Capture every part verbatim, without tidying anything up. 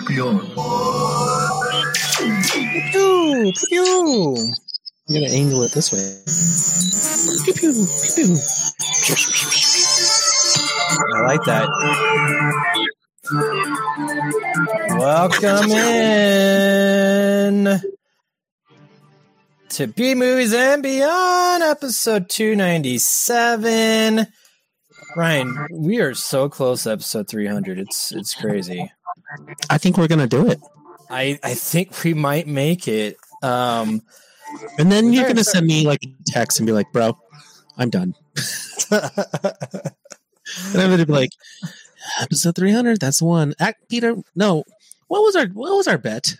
champion. Pew, pew. I'm gonna angle it this way. Pew, pew, pew. I like that. Welcome in to B Movies and Beyond, episode two ninety-seven. Ryan, we are so close to episode three hundred. It's it's crazy. I think we're gonna do it. I, I think we might make it. Um, and then you're gonna send me like a text and be like, "Bro, I'm done." And I'm gonna be like, "Episode three hundred. That's the one." Act, Peter. No, what was our what was our bet?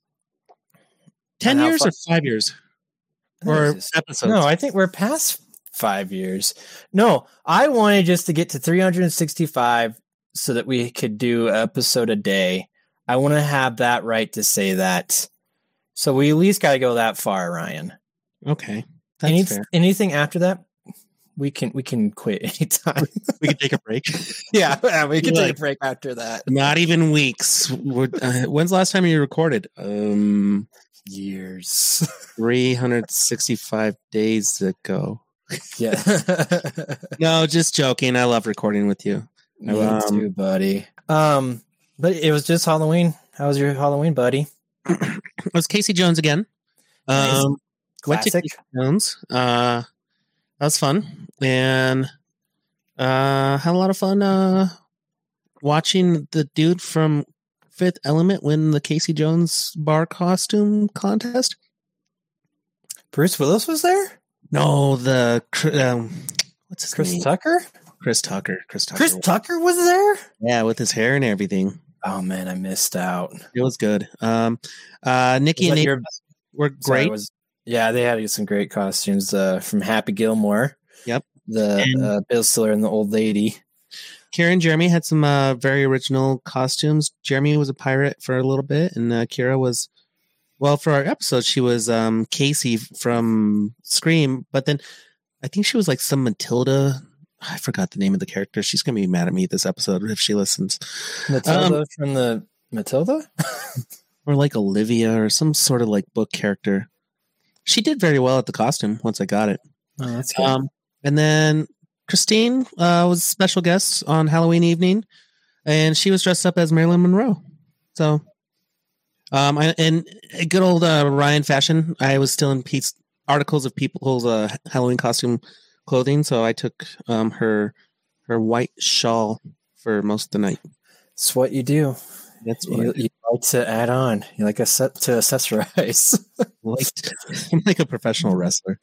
Ten years fun- or five years? Or episodes? No, I think we're past five years. No, I wanted just to get to three hundred sixty-five so that we could do an episode a day. I want to have that right to say that. So we at least got to go that far, Ryan. Okay. That's Any, fair. Anything after that, we can we can quit anytime. We can take a break. yeah, yeah, we can You're take like, a break after that. Not even weeks. Uh, when's the last time you recorded? Um, Years. three hundred sixty-five days ago. Yeah. No, just joking. I love recording with you. Me um, too, buddy. Um, but it was just Halloween. How was your Halloween, buddy? It was Casey Jones again. Nice. Um, went to Classic. Casey Jones. Uh, that was fun, and uh, had a lot of fun uh, watching the dude from Fifth Element win the Casey Jones bar costume contest. Bruce Willis was there? No, the um, what's his Chris name? Tucker? Chris Tucker. Chris Tucker. Chris Tucker was there? Yeah, with his hair and everything. Oh man, I missed out. It was good. Um, uh, Nikki Was and that Nate your- were Sorry, great. was, yeah, they had some great costumes uh, from Happy Gilmore. Yep. The And- uh, Bill Stiller and the old lady. Kira and Jeremy had some uh, very original costumes. Jeremy was a pirate for a little bit, and uh, Kira was, well, for our episode, she was um, Casey from Scream, but then I think she was like some Matilda. I forgot the name of the character. She's going to be mad at me this episode if she listens. Matilda Um, from the Matilda? Or like Olivia or some sort of like book character. She did very well at the costume once I got it. Oh, that's good. Um, and then Christine uh, was a special guest on Halloween evening, and she was dressed up as Marilyn Monroe. So, um, I, in good old uh, Ryan fashion, I was still in Pete's articles of people's uh, Halloween costume clothing, so I took um, her her white shawl for most of the night. It's what you do. That's what You, I you like to add on. You like a set to accessorize. liked. I'm like a professional wrestler.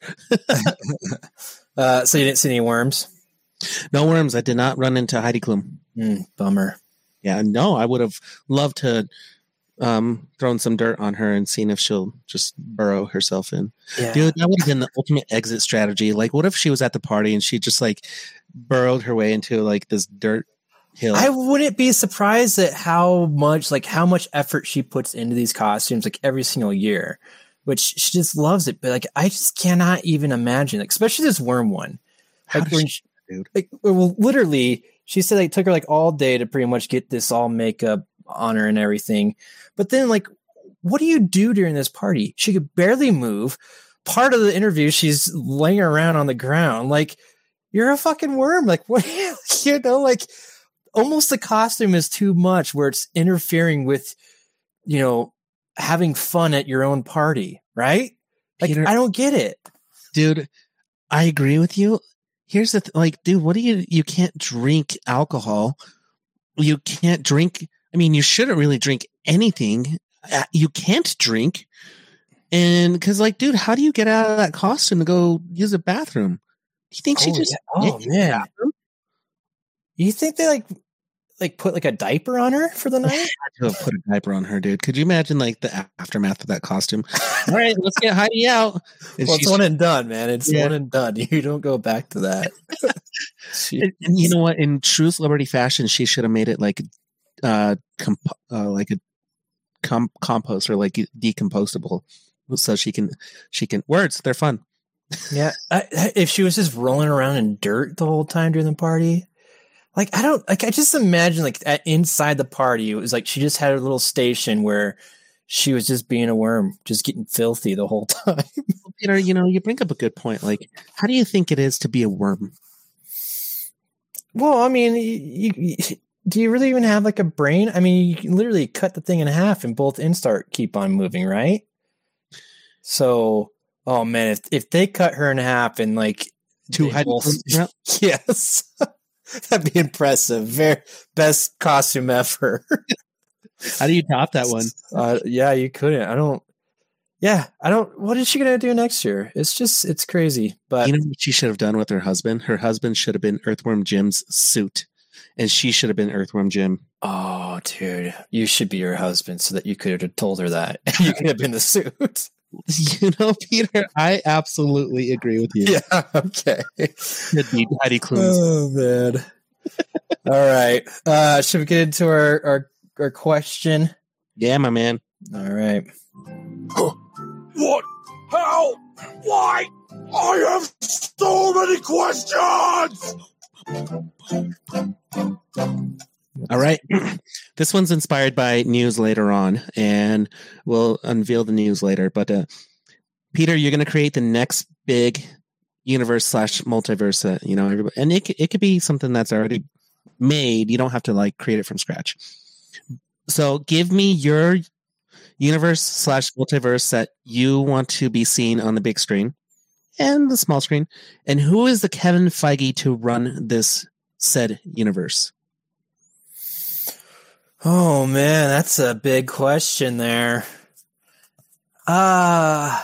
uh, so you didn't see any worms? No worms. I did not run into Heidi Klum. Mm, bummer. Yeah, no, I would have loved to um thrown some dirt on her and seen if she'll just burrow herself in. Yeah. Dude, that would have been the ultimate exit strategy. Like, what if she was at the party and she just like burrowed her way into like this dirt hill? I wouldn't be surprised at how much, like, how much effort she puts into these costumes, like every single year, which she just loves it. But like, I just cannot even imagine, like, especially this worm one. How Like, does when she- she, dude? like, well, literally, she said it took her like all day to pretty much get this all makeup on her and everything. But then, like, what do you do during this party? She could barely move. Part of the interview, she's laying around on the ground. Like, you're a fucking worm. Like, what, you know, like, almost the costume is too much where it's interfering with, you know, having fun at your own party, right? Like, Peter- I don't get it. Dude, I agree with you. Here's the th- like, dude, what do you? You can't drink alcohol. You can't drink. I mean, you shouldn't really drink anything. Uh, You can't drink, and because, like, dude, how do you get out of that costume to go use a bathroom? Do you think she Oh, just? yeah. Oh, used the man. bathroom? You think they like, like put like a diaper on her for the night? Had to have put a diaper on her, dude. Could you imagine like the aftermath of that costume? All right, let's get Heidi out. And Well, it's she's- one and done, man. It's Yeah. one and done. You don't go back to that. She- And, and you know what? In true celebrity fashion, she should have made it like, uh, comp- uh like a com- compost or like decomposable, so she can she can words. They're fun. yeah. I, if she was just rolling around in dirt the whole time during the party, like I don't like I just imagine like at, inside the party it was like she just had a little station where she was just being a worm, just getting filthy the whole time. Peter, you know, you bring up a good point. Like, how do you think it is to be a worm? Well, I mean, you, you, do you really even have like a brain? I mean, you can literally cut the thing in half and both ends start keep on moving, right? So, oh man, if if they cut her in half and like two both, yes, that'd be impressive. Very best costume ever. How do you top that one? Uh, yeah, you couldn't. I don't. Yeah, I don't. What is she gonna do next year? It's just, it's crazy. But you know what she should have done with her husband? Her husband should have been Earthworm Jim's suit, and she should have been Earthworm Jim. Oh, dude, you should be your husband so that you could have told her that you could have been the suit. You know, Peter, I absolutely agree with you. Yeah. Okay. Could be Heidi Klum. Oh man. All right. Uh, should we get into our, our our question? Yeah, my man. All right. What? How? Why? I have so many questions! All right. This one's inspired by news later on, and we'll unveil the news later. But uh, Peter, you're going to create the next big universe slash multiverse. Uh, you know, everybody, and it it could be something that's already made. You don't have to like create it from scratch. So, give me your universe slash multiverse that you want to be seen on the big screen and the small screen, and who is the Kevin Feige to run this said universe? Oh man, that's a big question there. Uh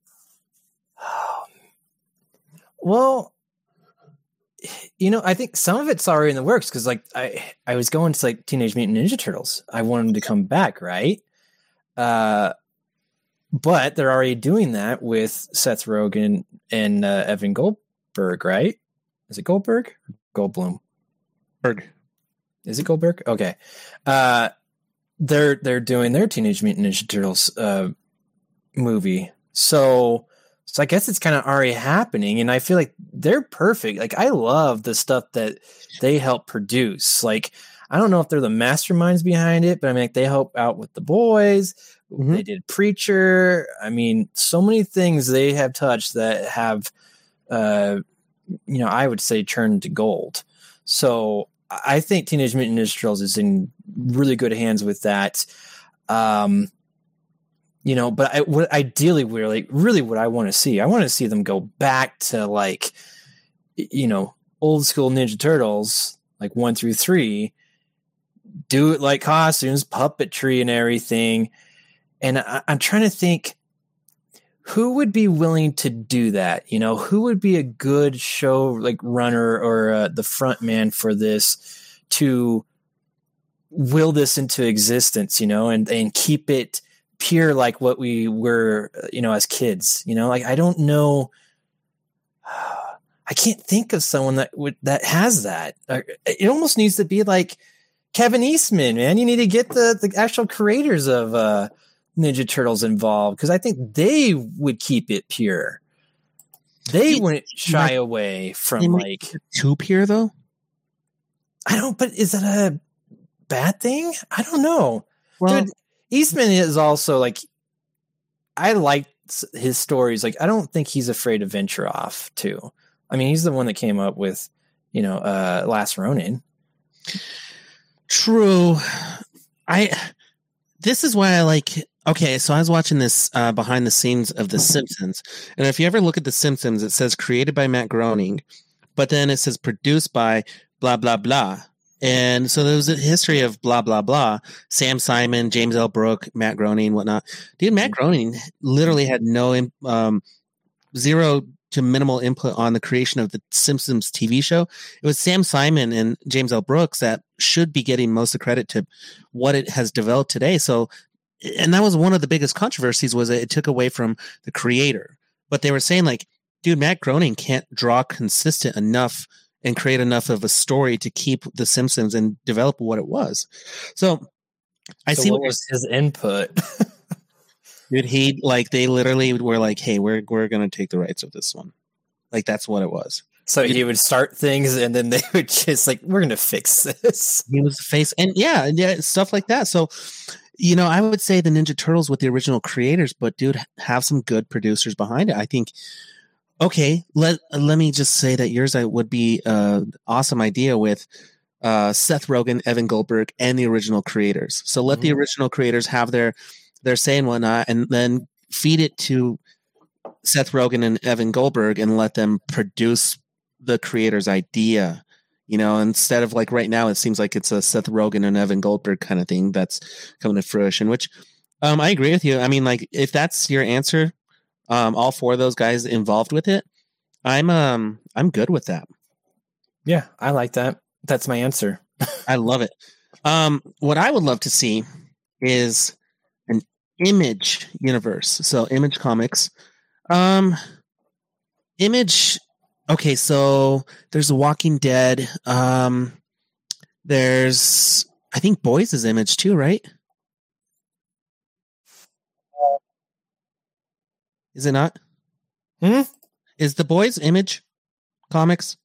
well, you know, I think some of it's already in the works because, like, I I was going to like Teenage Mutant Ninja Turtles. I want them to come back, right? Uh, but they're already doing that with Seth Rogen and uh, Evan Goldberg, right? Is it Goldberg? Goldblum? Berg. Is it Goldberg? Okay. Uh, they're they're doing their Teenage Mutant Ninja Turtles uh, movie. So so I guess it's kind of already happening, and I feel like they're perfect. Like, I love the stuff that they help produce. Like, I don't know if they're the masterminds behind it, but I mean, like, they help out with The Boys. Mm-hmm. They did Preacher. I mean, so many things they have touched that have, uh, you know, I would say turned to gold. So I think Teenage Mutant Ninja Turtles is in really good hands with that. Um, you know, but I, what ideally, really, really what I want to see, I want to see them go back to, like, you know, old school Ninja Turtles, like one through three, do it like costumes, puppetry and everything. And I, I'm trying to think, who would be willing to do that? You know, who would be a good show like runner or uh, the front man for this to will this into existence, you know, and, and keep it pure like what we were, you know, as kids, you know, like, I don't know. I can't think of someone that would, that has that. It almost needs to be like Kevin Eastman, man. You need to get the, the actual creators of uh, Ninja Turtles involved, because I think they would keep it pure. They wouldn't shy away from like too pure, though. I don't. But is that a bad thing? I don't know. Well, dude, Eastman is also like, I like his stories. Like, I don't think he's afraid to venture off too. I mean, he's the one that came up with, you know, uh, Last Ronin. True. I. This is why I like. Okay, so I was watching this uh, behind the scenes of The Simpsons, and if you ever look at The Simpsons, it says created by Matt Groening, but then it says produced by blah blah blah. And so there was a history of blah blah blah. Sam Simon, James L. Brooke, Matt Groening, whatnot. Dude, Matt Groening literally had no um, zero to minimal input on the creation of the Simpsons T V show. It was Sam Simon and James L. Brooks that should be getting most of the credit to what it has developed today. So, and that was one of the biggest controversies, was that it took away from the creator. But they were saying, like, dude, Matt Groening can't draw consistent enough and create enough of a story to keep the Simpsons and develop what it was. So I so see what was his input. Dude, he like they literally were like, "Hey, we're we're gonna take the rights of this one." Like, that's what it was. So he would start things, and then they would just like, "We're gonna fix this." He was the face, and yeah, yeah, stuff like that. So, you know, I would say the Ninja Turtles with the original creators, but dude, have some good producers behind it. I think. Okay, let let me just say that yours I would be an awesome idea with uh, Seth Rogen, Evan Goldberg, and the original creators. So let mm-hmm. the original creators have their their say and whatnot, and then feed it to Seth Rogen and Evan Goldberg, and let them produce the creator's idea, you know, instead of like right now, it seems like it's a Seth Rogen and Evan Goldberg kind of thing that's coming to fruition, which um, I agree with you. I mean, like if that's your answer, um, all four of those guys involved with it, I'm, um, I'm good with that. Yeah. I like that. That's my answer. I love it. Um, what I would love to see is an Image universe. So Image Comics, um, Image, okay, so there's The Walking Dead. Um, there's, I think Boys is Image too, right? Is it not? Hmm? Is The Boys Image Comics?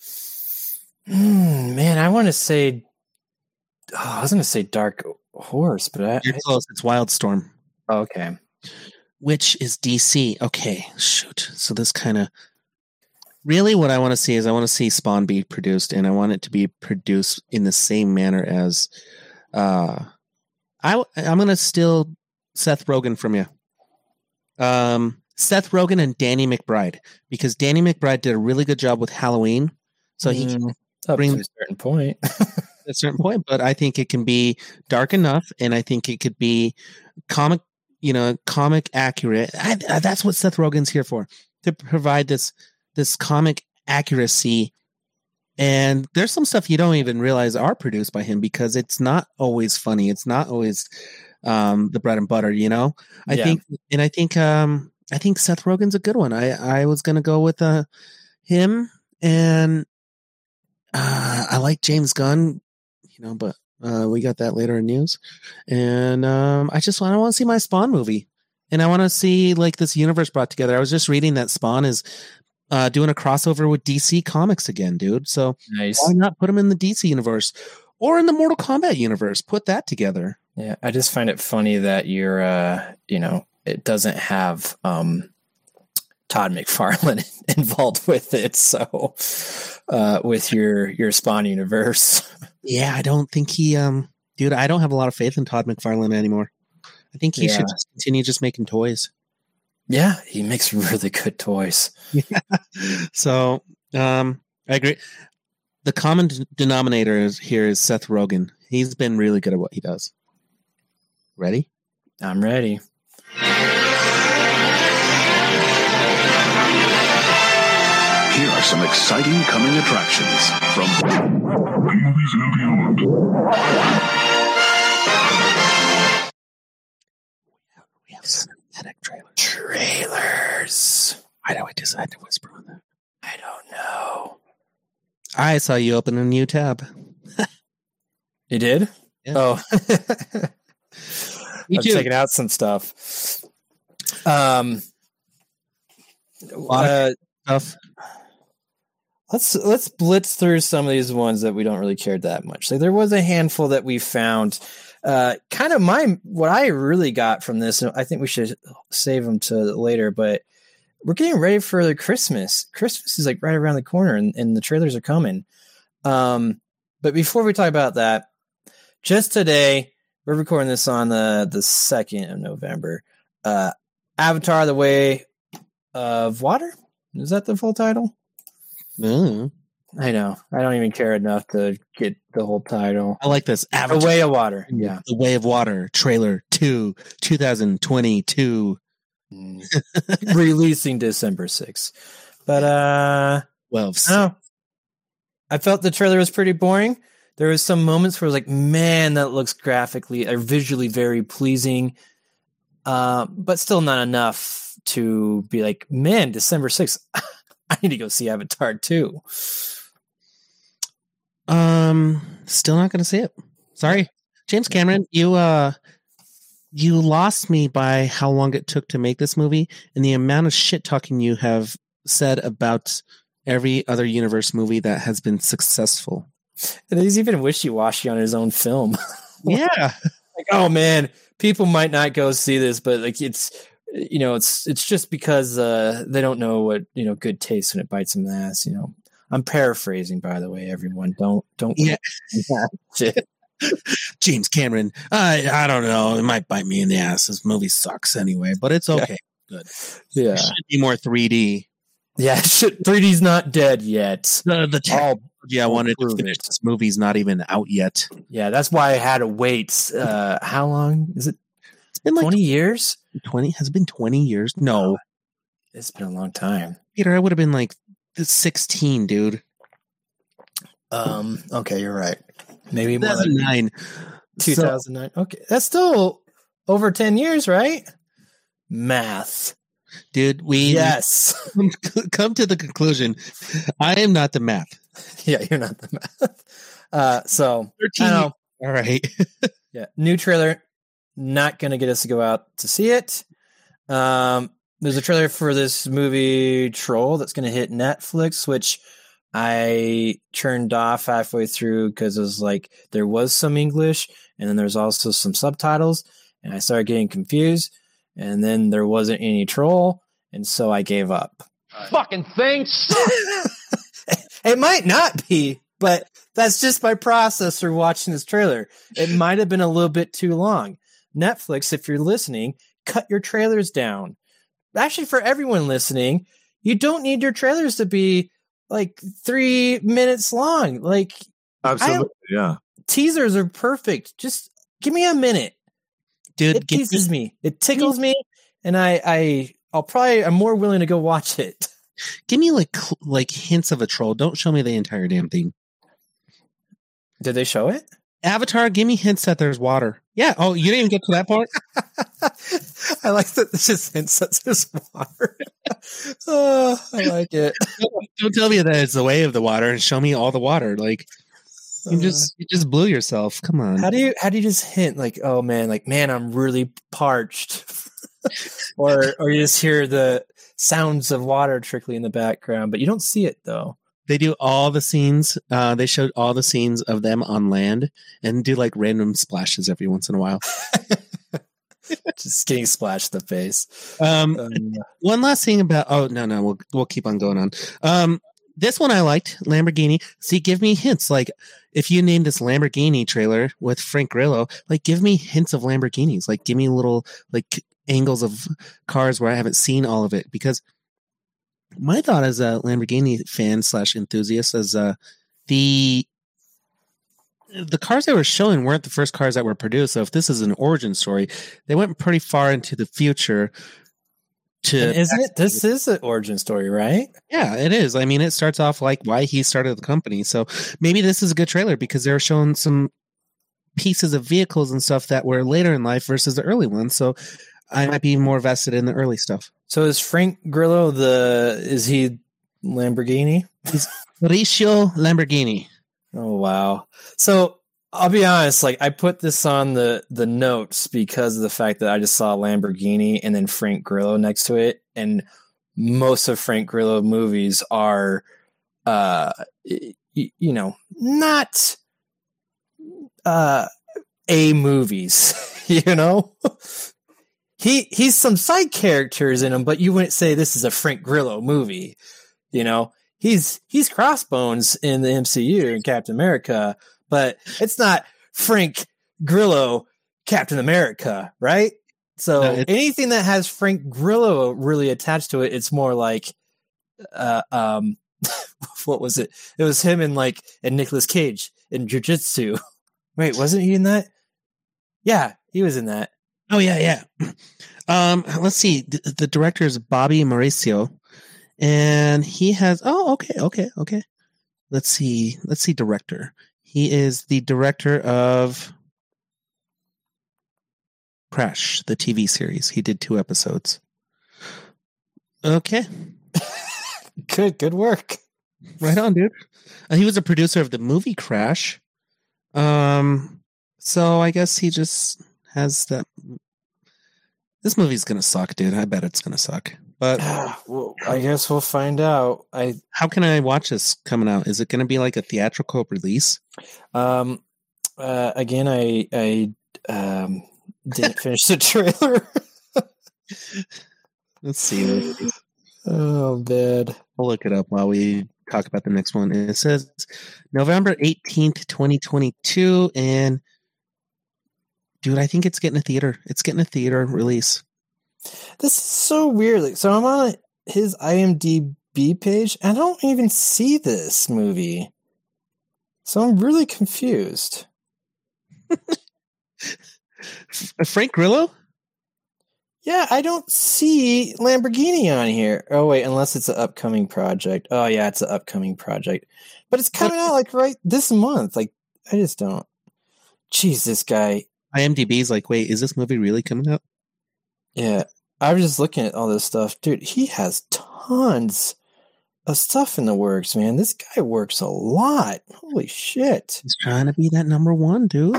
Mm, man, I want to say, oh, I was going to say Dark Horse, but I, You're close. It's Wildstorm. Oh, okay. Which is D C. Okay, shoot. So this kind of... Really, what I want to see is I want to see Spawn be produced, and I want it to be produced in the same manner as uh, I. I'm going to steal Seth Rogen from you. Um, Seth Rogen and Danny McBride, because Danny McBride did a really good job with Halloween, so he mm, can bring to a certain point. a certain point. But I think it can be dark enough, and I think it could be comic, you know, comic accurate. I, I, that's what Seth Rogen's here for, to provide this. this comic accuracy, and there's some stuff you don't even realize are produced by him because it's not always funny. It's not always um, the bread and butter, you know. I yeah. think, and I think, um, I think Seth Rogen's a good one. I I was gonna go with uh, him, and uh, I like James Gunn, you know, but uh, we got that later in news, and um, I just want I want to see my Spawn movie, and I want to see like this universe brought together. I was just reading that Spawn is. Uh, doing a crossover with D C Comics again, dude. So nice. Why not put them in the D C universe or in the Mortal Kombat universe? Put that together. Yeah, I just find it funny that you're, uh, you know, it doesn't have um, Todd McFarlane involved with it. So uh, with your your Spawn universe, yeah, I don't think he, um, dude. I don't have a lot of faith in Todd McFarlane anymore. I think he yeah. should just continue just making toys. Yeah, he makes really good toys. Yeah. So, um, I agree. The common d- denominator is, here is Seth Rogen. He's been really good at what he does. Ready? I'm ready. Here are some exciting coming attractions from Movies and Beyond. We have cinematic trailers. Trailers. Why do I decide to whisper on that? I don't know. I saw you open a new tab. You did? Yeah. Oh. Me I'm too. checking out some stuff. Um, a lot uh, of stuff. Let's let's blitz through some of these ones that we don't really care that much. Like there was a handful that we found. Uh, kind of my what I really got from this. I think we should save them to later, but we're getting ready for the Christmas. Christmas is like right around the corner, and, and the trailers are coming. Um, but before we talk about that, just today we're recording this on the the second of November. Uh, Avatar: The Way of Water, is that the full title? Mm. I know. I don't even care enough to get the whole title. I like this. Avatar. The Way of Water. Yeah. The Way of Water trailer two, twenty twenty-two. Mm. Releasing December sixth. But, uh, well, no. I felt the trailer was pretty boring. There was some moments where I was like, man, that looks graphically or visually very pleasing. Uh, but still not enough to be like, man, December sixth. I need to go see Avatar two. Um, still not going to see it. Sorry, James Cameron. You uh, you lost me by how long it took to make this movie and the amount of shit talking you have said about every other universe movie that has been successful. And he's even wishy-washy on his own film. Yeah. Like, oh man, people might not go see this, but like it's, you know, it's it's just because uh, they don't know what, you know, good taste when it bites them in the ass. You know, I'm paraphrasing, by the way. Everyone, don't don't. Yeah. Shit. James Cameron. I I don't know. It might bite me in the ass. This movie sucks anyway, but it's okay. Yeah. Good. Yeah. It should be more three D. Yeah. Shit, three D's not dead yet. The the technology I wanted to finish. It. This movie's not even out yet. Yeah, that's why I had to wait. Uh, how long is it? It's been like twenty years. Twenty has it been twenty years. No, it's been a long time. Peter, I would have been like sixteen, dude. Um. Okay, you're right. Maybe two thousand nine. two thousand nine. So, okay, that's still over ten years, right? Math. Dude, we yes we come to the conclusion. I am not the math. Yeah, you're not the math. Uh, so thirteen. I know. All right. Yeah, new trailer. Not gonna get us to go out to see it. Um, there's a trailer for this movie Troll that's gonna hit Netflix, which I turned off halfway through because it was like there was some English and then there's also some subtitles, and I started getting confused. And then there wasn't any troll, and so I gave up. Fucking thing sucks. It might not be, but that's just my process for watching this trailer. It might have been a little bit too long. Netflix, if you're listening, cut your trailers down. Actually, for everyone listening, you don't need your trailers to be like three minutes long. Like, absolutely, yeah. Teasers are perfect. Just give me a minute. Dude, it teases me. me. It tickles me, and I, I, I'll probably, I'm more willing to go watch it. Give me like, like hints of a troll. Don't show me the entire damn thing. Did they show it? Avatar, give me hints that there's water. Yeah. Oh, you didn't even get to that part? I like that it's just hints that there's water. Oh, I like it. Don't tell me that it's the way of the water and show me all the water. Like, you just you just blew yourself. Come on. How do you how do you just hint like, oh man, like man, I'm really parched, or or you just hear the sounds of water trickling in the background, but you don't see it though. They do all the scenes. Uh, they showed all the scenes of them on land and do like random splashes every once in a while. Just getting splashed in the face. Um, um, one last thing about. Oh no, no, we'll we'll keep on going on. Um, this one I liked, Lamborghini. See, give me hints. Like if you named this Lamborghini trailer with Frank Grillo, like give me hints of Lamborghinis. Like give me little like angles of cars where I haven't seen all of it. Because my thought as a Lamborghini fan slash enthusiast is uh, the the cars they were showing weren't the first cars that were produced. So if this is an origin story, they went pretty far into the future. To and isn't it? This is an origin story, right? Yeah, it is. I mean, it starts off like why he started the company. So maybe this is a good trailer because they're showing some pieces of vehicles and stuff that were later in life versus the early ones. So I might be more vested in the early stuff. So is Frank Grillo the? Is he Lamborghini? He's Mauricio Lamborghini. Oh wow! So I'll be honest, like I put this on the the notes because of the fact that I just saw Lamborghini and then Frank Grillo next to it, and most of Frank Grillo movies are, uh, y- you know, not uh A movies. You know, he he's some side characters in them, but you wouldn't say this is a Frank Grillo movie. You know, he's he's Crossbones in the M C U in Captain America. But it's not Frank Grillo, Captain America, right? So no, anything that has Frank Grillo really attached to it, it's more like, uh, um, what was it? It was him and like and Nicolas Cage in Jiu-Jitsu. Wait, wasn't he in that? Yeah, he was in that. Oh yeah, yeah. Um, let's see. The, the director is Bobby Mauricio, and he has. Oh, okay, okay, okay. Let's see. Let's see. Director. He is the director of Crash, the T V series. He did two episodes. Okay. Good, good work. Right on, dude. Uh, he was a producer of the movie Crash. Um, so I guess he just has that. This movie's gonna suck, dude. I bet it's gonna suck. But well, I guess we'll find out. I how can I watch this coming out? Is it going to be like a theatrical release? um uh again I I um didn't finish the trailer. Let's see. Oh, bad. We'll look it up while we talk about the next one. And it says November eighteenth, twenty twenty-two. And dude, I think it's getting a theater. It's getting a theater release. This is so weird. Like, so I'm on his IMDb page, and I don't even see this movie. So I'm really confused. Frank Grillo? Yeah, I don't see Lamborghini on here. Oh, wait, unless it's an upcoming project. Oh, yeah, it's an upcoming project. But it's coming out like right this month. Like, I just don't. Jeez, this guy. IMDb's like, wait, is this movie really coming out? Yeah, I was just looking at all this stuff. Dude, he has tons of stuff in the works, man. This guy works a lot. Holy shit. He's trying to be that number one, dude.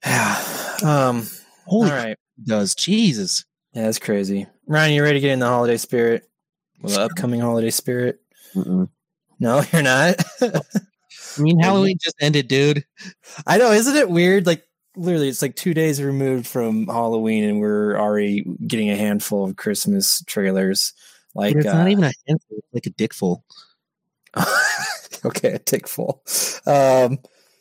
um, Holy all right. He does. Jesus. Yeah, that's crazy. Ryan, you ready to get in the holiday spirit? Well, the upcoming holiday spirit? Mm-mm. No, you're not? I mean, Halloween just ended, dude. I know, isn't it weird? Like, literally, it's like two days removed from Halloween, and we're already getting a handful of Christmas trailers. Like, Dude, it's uh, not even a handful; it's like a dickful. Okay, a tickful. Um,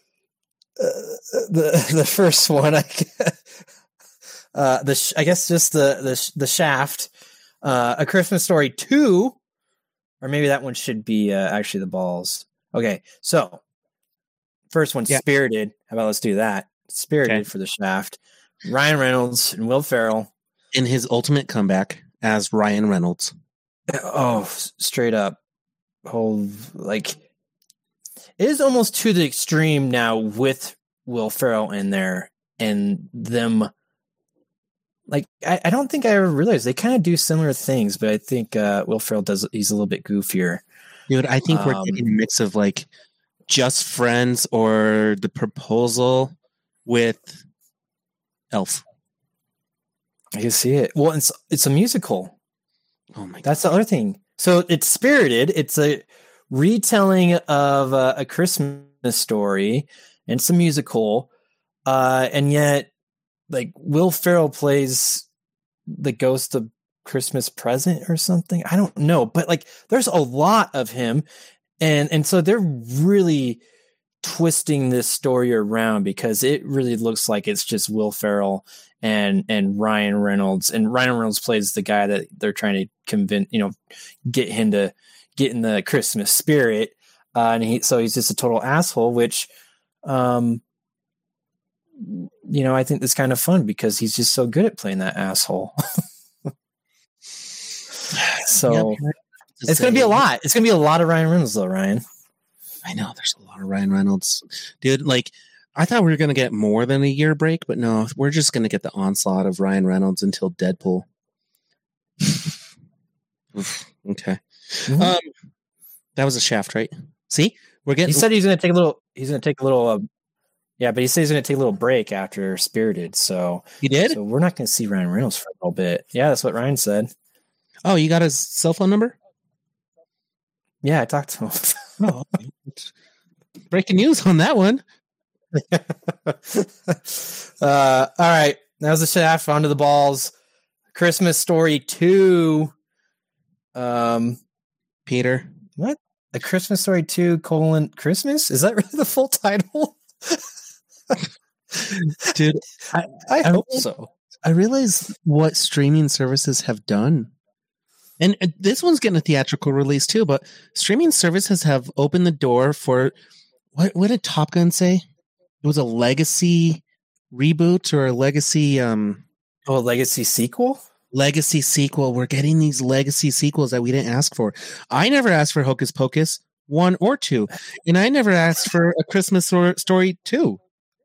uh, the the first one, I guess, uh, the sh- I guess just the the sh- the Shaft, uh, A Christmas Story two, or maybe that one should be uh, actually the balls. Okay, so first one, Yeah. Spirited. How about let's do that? Spirited Okay. for the Shaft. Ryan Reynolds and Will Ferrell. In his ultimate comeback as Ryan Reynolds. Oh, s- straight up. Whole like it is almost to the extreme now with Will Ferrell in there and them. Like I, I don't think I ever realized they kind of do similar things, but I think uh, Will Ferrell does. He's a little bit goofier. Dude, I think we're Um, getting a mix of like Just Friends or The Proposal with Elf. I can see it. Well, it's it's a musical. Oh my god. That's the other thing. So it's Spirited. It's a retelling of uh, A Christmas Story. And it's a musical. Uh, and yet, like, Will Ferrell plays the ghost of Christmas Present or something. I don't know. But, like, there's a lot of him. And, and so they're really twisting this story around because it really looks like it's just Will Ferrell and and Ryan Reynolds, and Ryan Reynolds plays the guy that they're trying to convince, you know, get him to get in the Christmas spirit, uh, and he so he's just a total asshole. Which, um, you know, I think that's kind of fun because he's just so good at playing that asshole. So Yep. it's gonna be a lot. It's gonna be a lot of Ryan Reynolds, though, Ryan. I know there's a lot of Ryan Reynolds. Dude, like I thought we were gonna get more than a year break, but no, we're just gonna get the onslaught of Ryan Reynolds until Deadpool. Oof, okay. Mhm. Um that was a Shaft, right? See? We're getting He said he's gonna take a little. He's gonna take a little. Uh, yeah, but he said he's gonna take a little break after Spirited. So You did? So we're not gonna see Ryan Reynolds for a little bit. Yeah, that's what Ryan said. Oh, you got his cell phone number? Yeah, I talked to him. Oh, breaking news on that one. uh, all right, that was the Shaft. Onto the balls. Christmas Story two. Um, Peter. what? A Christmas Story two colon Christmas? Is that really the full title? Dude, I, I I- hope so. I realize what streaming services have done. And uh, this one's getting a theatrical release too, but streaming services have opened the door for what what did Top Gun say? It was a legacy reboot or a legacy um Oh, a Legacy sequel? legacy sequel. We're getting these legacy sequels that we didn't ask for. I never asked for Hocus Pocus one or two, and I never asked for A Christmas Stor- Story two.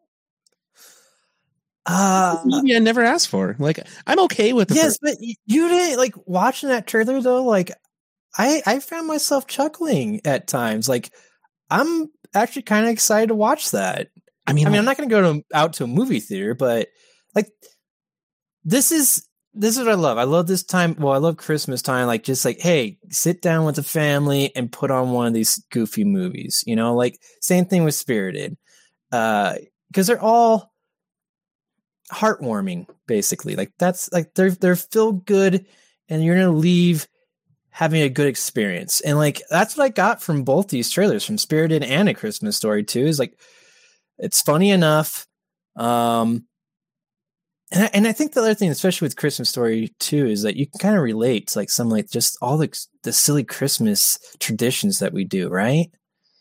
Uh, Movie I never asked for. Like I'm okay with the yes, first- but y- you didn't like watching that trailer though. Like, I I found myself chuckling at times. Like, I'm actually kind of excited to watch that. I mean, I mean, I'm not going to go to out to a movie theater, but like, this is this is what I love. I love this time. Well, I love Christmas time. Like, just like, hey, sit down with the family and put on one of these goofy movies. You know, like same thing with Spirited, uh, because they're all heartwarming, basically. Like that's like they're they're feel good, and you're gonna leave having a good experience. And like that's what I got from both these trailers, from Spirited and A Christmas Story too. Is like it's funny enough. Um, And I, and I think the other thing, especially with Christmas Story too, is that you can kind of relate to like some like just all the the silly Christmas traditions that we do, right?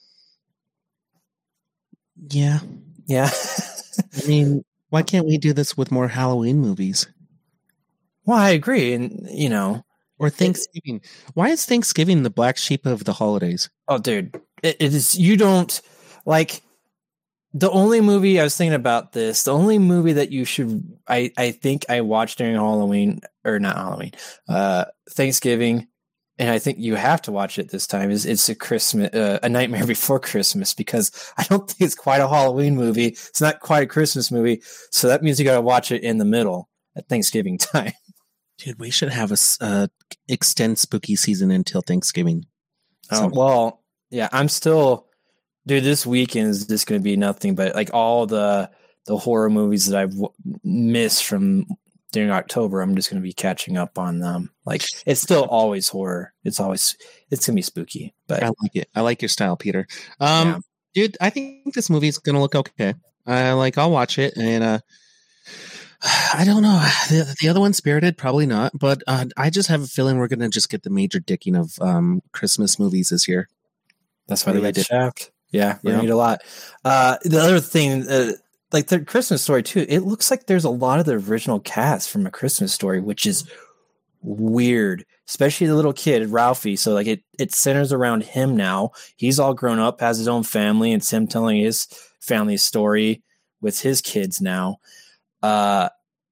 Yeah, Yeah. I mean, why can't we do this with more Halloween movies? Well, I agree, and you know, or Thanksgiving. Why is Thanksgiving the black sheep of the holidays? Oh, dude, it, it is. You don't like. The only movie I was thinking about this, the only movie that you should, I, I think I watched during Halloween, or not Halloween, uh, Thanksgiving, and I think you have to watch it this time, is it's a Christmas, uh, A Nightmare Before Christmas, because I don't think it's quite a Halloween movie. It's not quite a Christmas movie. So that means you got to watch it in the middle at Thanksgiving time. Dude, we should have a uh, extend spooky season until Thanksgiving. Oh, well, yeah, I'm still... Dude, this weekend is just going to be nothing but like all the the horror movies that I've w- missed from during October. I'm just going to be catching up on them. Like it's still always horror. It's always it's going to be spooky. But I like it. I like your style, Peter. Um, yeah. Dude, I think this movie's going to look okay. I like. I'll watch it, and uh, I don't know the, the other one, Spirited, probably not. But uh, I just have a feeling we're going to just get the major dicking of um, Christmas movies this year. That's why they got Shaft. Yeah, we yeah. need a lot. Uh, the other thing, uh, like the Christmas Story too, it looks like there's a lot of the original cast from A Christmas Story, which is weird, especially the little kid, Ralphie. So like it, it centers around him now. He's all grown up, has his own family, and it's him telling his family story with his kids now. Uh,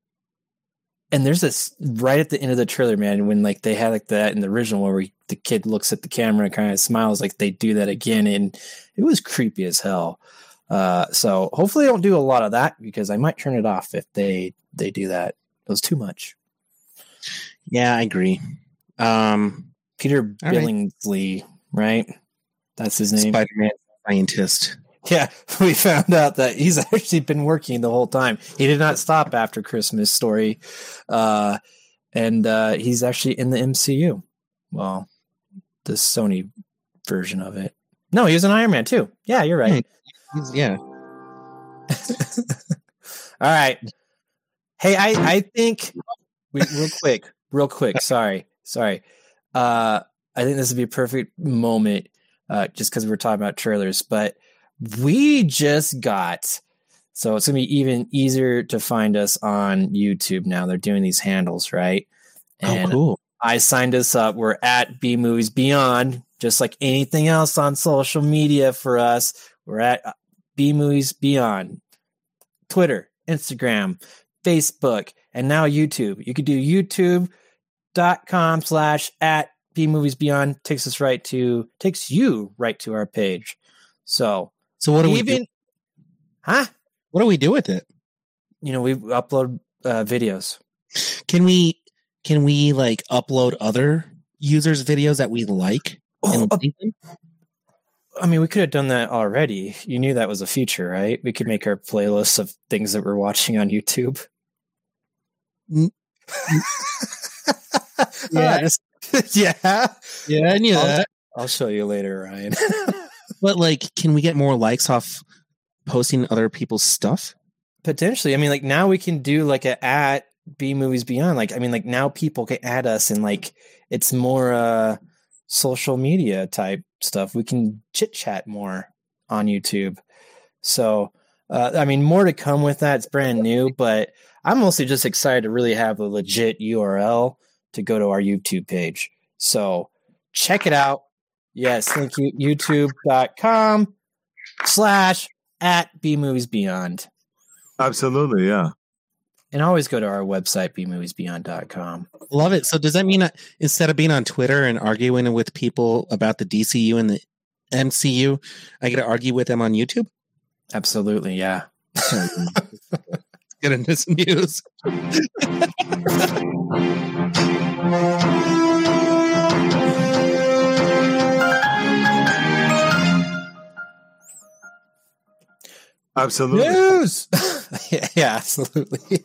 and there's this right at the end of the trailer, man, when like they had like that in the original where we, the kid looks at the camera and kind of smiles, like they do that again. And it was creepy as hell. Uh, so hopefully they don't do a lot of that, because I might turn it off if they, they do that. It was too much. Yeah, I agree. Um, Peter Billingsley, right. right? That's his name. Spider-Man scientist. Yeah, we found out that he's actually been working the whole time. He did not stop after Christmas Story. Uh, and uh, he's actually in the M C U. Well, the Sony version of it. No, he was an Iron Man too. Yeah, you're right. Yeah. All right. Hey, I, I think we, real quick, real quick. Sorry. Sorry. Uh, I think this would be a perfect moment uh, just because we're talking about trailers, but we just got, so it's going to be even easier to find us on YouTube now. They're doing these handles, right? And oh, cool. I signed us up. We're at B Movies Beyond, just like anything else on social media for us. We're at B Movies Beyond, Twitter, Instagram, Facebook, and now YouTube. You could do youtube.com slash at B Movies Beyond. Takes us right to, takes you right to our page. So, So what do Even, we do? Huh? What do we do with it? You know, we upload uh, videos. Can we can we like upload other users' videos that we like? Oh, uh, I mean, we could have done that already. You knew that was a feature, right? We could make our playlists of things that we're watching on YouTube. Mm. yeah. yeah. Yeah, I knew I'll, that. I'll show you later, Ryan. But like, can we get more likes off posting other people's stuff? Potentially. I mean, like now we can do like a at B Movies Beyond. Like, I mean, like now people can add us, and like it's more uh, social media type stuff. We can chit chat more on YouTube. So, uh, I mean, more to come with that. It's brand new, but I'm mostly just excited to really have a legit U R L to go to our YouTube page. So check it out. Yes, thank you. YouTube.com slash at B Movies Beyond. Absolutely, yeah. And always go to our website, b movies beyond dot com. Love it. So does that mean that instead of being on Twitter and arguing with people about the D C U and the M C U, I get to argue with them on YouTube? Absolutely, yeah. Get into some news. Absolutely. News. yeah, yeah, absolutely.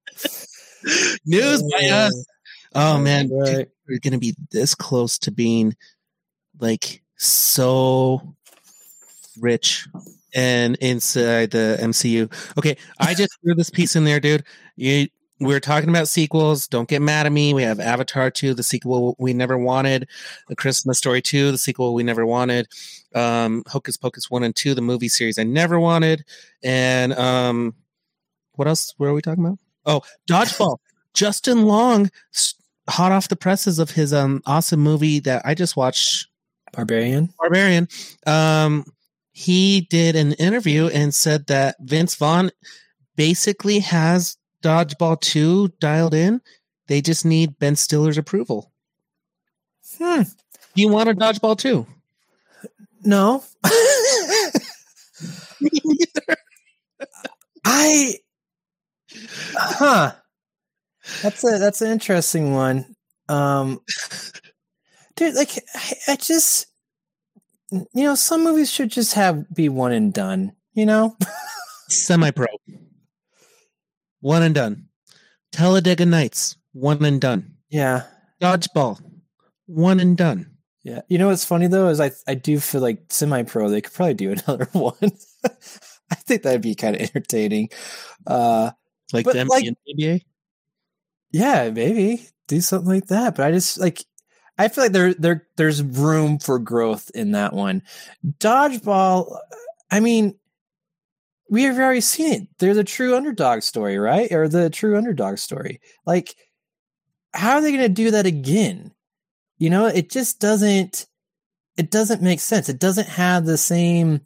News by us. Oh man, Right. dude, we're gonna be this close to being like so rich and inside the M C U. Okay, I just threw this piece in there, dude. You, we're talking about sequels. Don't get mad at me. We have Avatar two, the sequel we never wanted. The Christmas Story two, the sequel we never wanted. Um, Hocus Pocus one and two, the movie series I never wanted. And um, what else were we talking about? Oh, Dodgeball. Justin Long, hot off the presses of his um awesome movie that I just watched, Barbarian. Barbarian. Um, he did an interview and said that Vince Vaughn basically has Dodgeball two dialed in. They just need Ben Stiller's approval. Hmm. You want a Dodgeball two? No. I. Huh. That's a that's an interesting one. Um, dude, like I, I just, you know, some movies should just have be one and done. You know, Semi-pro. One and done. Talladega Nights. One and done. yeah, Dodgeball. One and done. yeah. You know what's funny though is I I do feel like semi-pro they could probably do another one. I think that'd be kind of entertaining. Uh, Like But, them like- in N B A? Yeah, maybe do something like that. But I just like I feel like there there there's room for growth in that one. Dodgeball, I mean, we have already seen it. They're the true underdog story, right? Or the true underdog story. Like, how are they going to do that again? You know, it just doesn't. It doesn't make sense. It doesn't have the same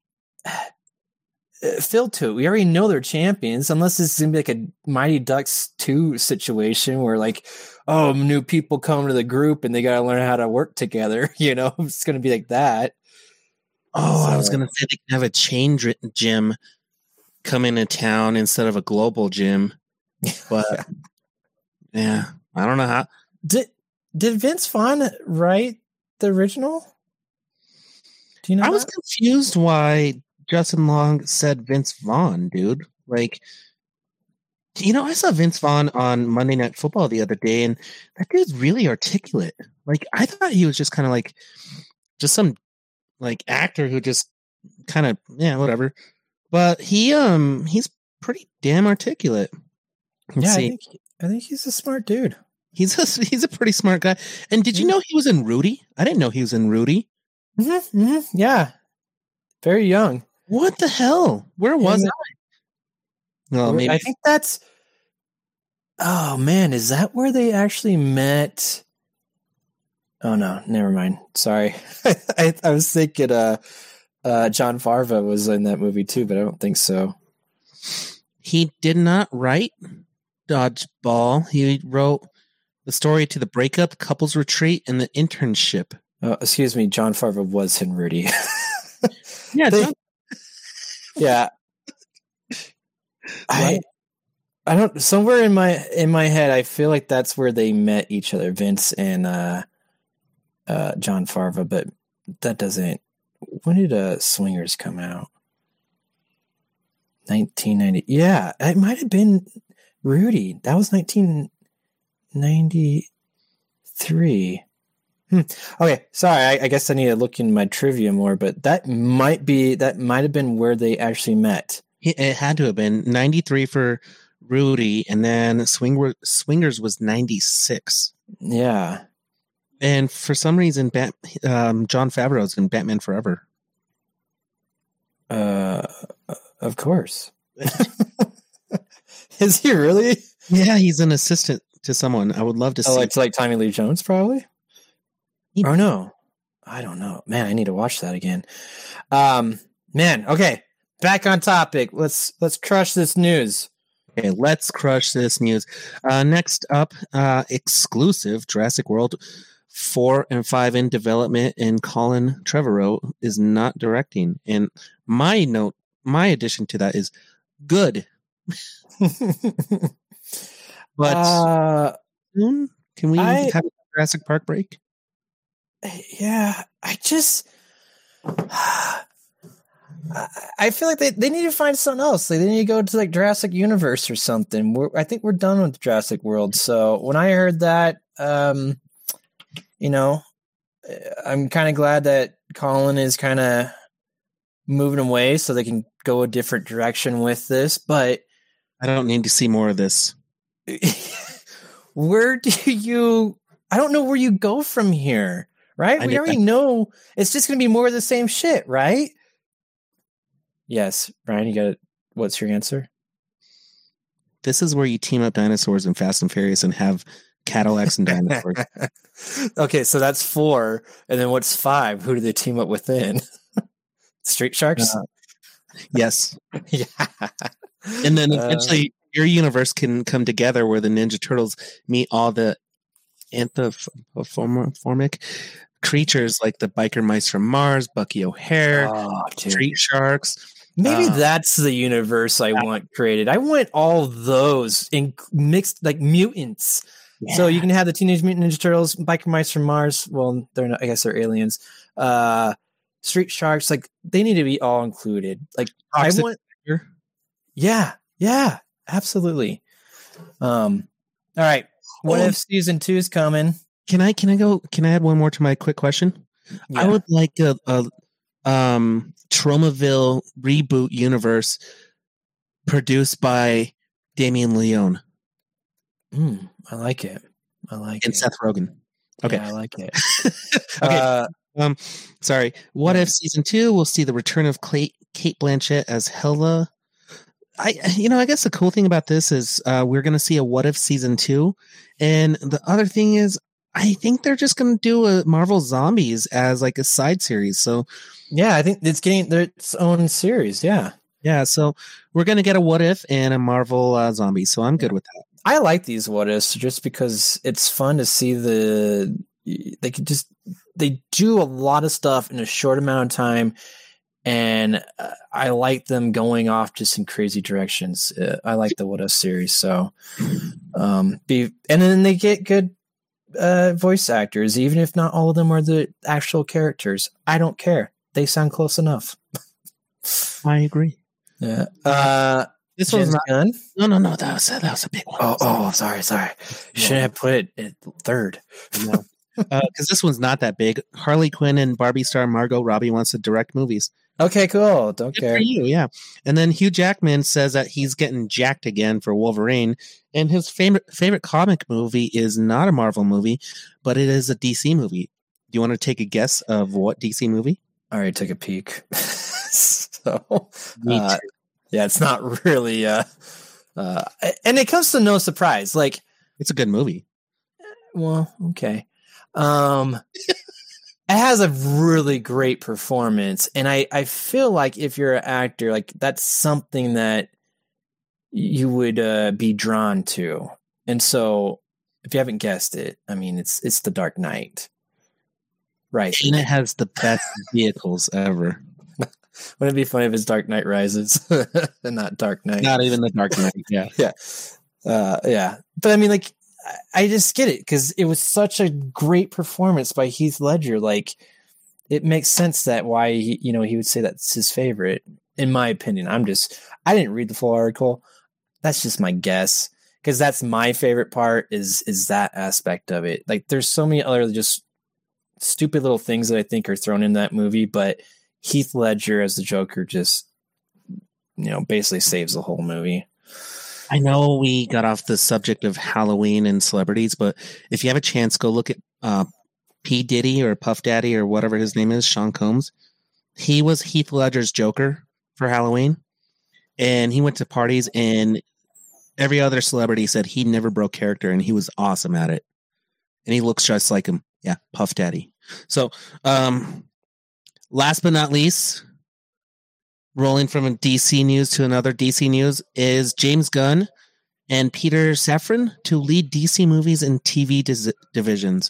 feel to it. We already know they're champions, unless this is gonna be like a Mighty Ducks two situation where like, oh, new people come to the group and they got to learn how to work together. You know, it's gonna be like that. Oh, I was So- going to say they can have a chain dri- gym come into town instead of a global gym. But yeah, I don't know how. Did did Vince Vaughn write the original? Do you know? I was that? confused why Justin Long said Vince Vaughn, dude. Like, you know, I saw Vince Vaughn on Monday Night Football the other day, and that dude's really articulate. Like, I thought he was just kind of like, just some like actor who just kind of, yeah, whatever. But he, um, he's pretty damn articulate. Let's Yeah, I see. think I think he's a smart dude. He's a, he's a pretty smart guy. And did you know he was in Rudy? I didn't know he was in Rudy. Mm-hmm, mm-hmm, yeah, very young. What the hell? Where was Yeah. I? Well, maybe I think that's. Oh man, is that where they actually met? Oh no, never mind. Sorry, I, I was thinking uh, uh, John Farva was in that movie too, but I don't think so. he did not write Dodgeball. He wrote the story to the breakup, couples retreat, and the internship. Oh, excuse me, John Farva was in Rudy. Yeah, They- John- yeah, I I don't. Somewhere in my in my head, I feel like that's where they met each other, Vince and uh, uh, John Farva. But that doesn't. When did uh, Swingers come out? nineteen ninety. Yeah, it might have been Rudy. That was nineteen ninety-three. Hmm. Okay, sorry. I, I guess I need to look in my trivia more, but that might be that might have been where they actually met. It it had to have been ninety-three for Rudy, and then Swing, Swingers was ninety-six. Yeah. And for some reason, Bat, um, John Favreau's in Batman Forever. Uh, of course. Is he really? Yeah, he's an assistant to someone. I would love to see. Oh, like like Tommy Lee Jones, probably. He- Or no, I don't know. Man, I need to watch that again. Um, man. Okay, back on topic. Let's let's crush this news. Okay, let's crush this news. Uh, next up, uh, exclusive Jurassic World four and five in development, and Colin Trevorrow is not directing. And my note, my addition to that is good. But uh, soon, can we I- have a Jurassic Park break? yeah, I just I, I feel like they, they need to find something else. Like, they need to go to like Jurassic Universe or something. We're, I think we're done with Jurassic World. So when I heard that, um, you know, I'm kind of glad that Colin is kind of moving away so they can go a different direction with this. But I don't need to see more of this. Where do you? I don't know where you go from here. Right? I We mean, already know it's just going to be more of the same shit, right? Yes, Brian, you got it. What's your answer? This is where you team up dinosaurs in Fast and Furious and have Cadillacs and dinosaurs. Okay, so that's four, and then what's five? Who do they team up with then? Street Sharks? Uh, yes. Yeah. And then Uh, eventually your universe can come together where the Ninja Turtles meet all the anthropomorphic creatures like the biker mice from Mars, Bucky O'Hare, oh, dude. Street Sharks. Maybe Uh, that's the universe I want created. I want all those in mixed like mutants. So you can have the Teenage Mutant Ninja Turtles, biker mice from Mars. Well, they're not, I guess they're aliens. Uh, Street Sharks, like they need to be all included. Like Toxic I want, Avenger. yeah, yeah, absolutely. Um, all right. What Oh. if season two is coming? Can I can I go? Can I add one more to my quick question? I Yeah. would like a, a um, Tromaville reboot universe produced by Damien Leone Mm, I like it. I like and it. Seth Rogen. Okay, Yeah, I like it. okay. Uh, Um, sorry. What if season two will see the return of Clay, Kate Blanchett as Hela? I, you know, I guess the cool thing about this is uh, we're going to see a What If season two, and the other thing is, I think they're just going to do a Marvel Zombies as like a side series. So yeah, I think it's getting its own series. Yeah. yeah, so we're going to get a What If and a Marvel uh, Zombies. So I'm good with that. I like these what ifs just because it's fun to see the they could just they do a lot of stuff in a short amount of time, and uh, I like them going off just in crazy directions. Uh, I like the what if series, so um, be and then they get good uh, voice actors, even if not all of them are the actual characters. I don't care; they sound close enough. I agree. Yeah. Uh, This one's James not. Gunn? No, no, no. That was that was a big one. Oh, oh, sorry, sorry. You shouldn't have put it at third. No. Because this one's not that big. Harley Quinn and Barbie star Margot Robbie wants to direct movies. Okay, cool. Don't Good care. for you, yeah. And then Hugh Jackman says that he's getting jacked again for Wolverine, and his favorite favorite comic movie is not a Marvel movie, but it is a D C movie. Do you want to take a guess of what D C movie? I already took a peek. so, Me uh, too. yeah, it's not really. Uh, uh, and it comes to no surprise. Like, It's a good movie. well, okay. Um, it has a really great performance, and I, I feel like if you're an actor, like that's something that you would uh, be drawn to. And so, if you haven't guessed it, I mean, it's it's The Dark Knight, right? And it has the best vehicles ever. Wouldn't it be funny if it's Dark Knight Rises and not Dark Knight? Not even the Dark Knight. Yeah. Yeah. Uh, yeah. But I mean, like, I- I just get it because it was such a great performance by Heath Ledger. Like, it makes sense that why, he, you know, he would say that's his favorite, in my opinion. I'm just, I didn't read the full article. That's just my guess because that's my favorite part is, is that aspect of it. Like, there's so many other just stupid little things that I think are thrown in that movie, but Heath Ledger as the Joker just, you know, basically saves the whole movie. I know we got off the subject of Halloween and celebrities, but if you have a chance, go look at uh, P. Diddy or Puff Daddy or whatever his name is, Sean Combs. He was Heath Ledger's Joker for Halloween, and he went to parties, and every other celebrity said he never broke character, and he was awesome at it. And he looks just like him. Yeah, Puff Daddy. So, um... last but not least, rolling from a D C news to another D C news is James Gunn and Peter Safran to lead D C movies and T V dis- divisions.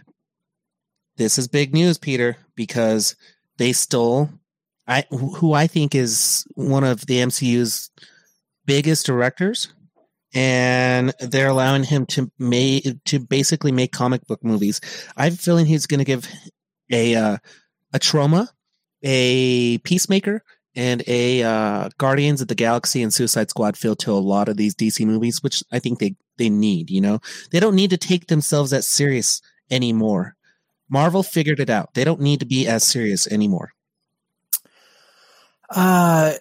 This is big news, Peter, because they stole I who I think is one of the M C U's biggest directors, and they're allowing him to make to basically make comic book movies. I have a feeling he's going to give a uh, a Trauma, a Peacemaker, and a uh, Guardians of the Galaxy and Suicide Squad feel to a lot of these D C movies, which I think they, they need, you know? They don't need to take themselves as serious anymore. Marvel figured it out. They don't need to be as serious anymore. Uh,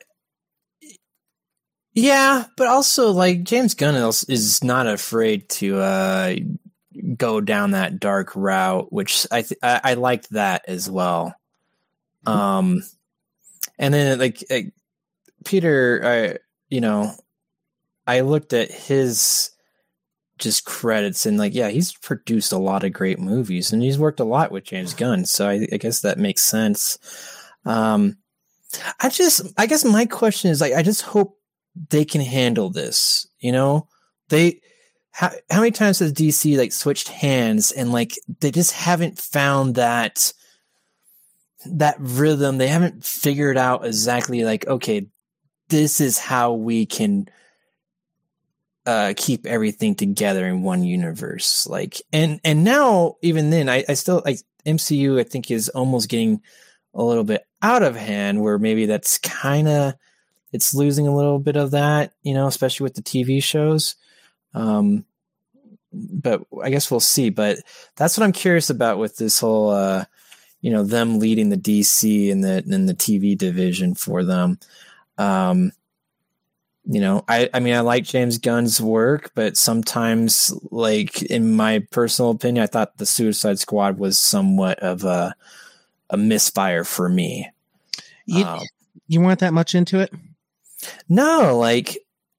yeah, but also, like, James Gunn is, is not afraid to uh, go down that dark route, which I, th- I I liked that as well. Um, and then like, like Peter, I you know, I looked at his just credits and like, yeah, he's produced a lot of great movies and he's worked a lot with James Gunn, so I, I guess that makes sense. Um, I just, I guess my question is like, I just hope they can handle this. You know, they. How how many times has D C like switched hands and like they just haven't found that. that rhythm? They haven't figured out exactly like, okay, this is how we can uh, keep everything together in one universe. Like, and, and now even then I, I still like M C U, I think is almost getting a little bit out of hand where maybe that's kind of, it's losing a little bit of that, you know, especially with the T V shows. Um, but I guess we'll see, but that's what I'm curious about with this whole, uh, you know, them leading the D C and the and the T V division for them. Um, you know, I, I mean, I like James Gunn's work, but sometimes, like, in my personal opinion, I thought the Suicide Squad was somewhat of a a misfire for me. You, um, you weren't that much into it? No, like,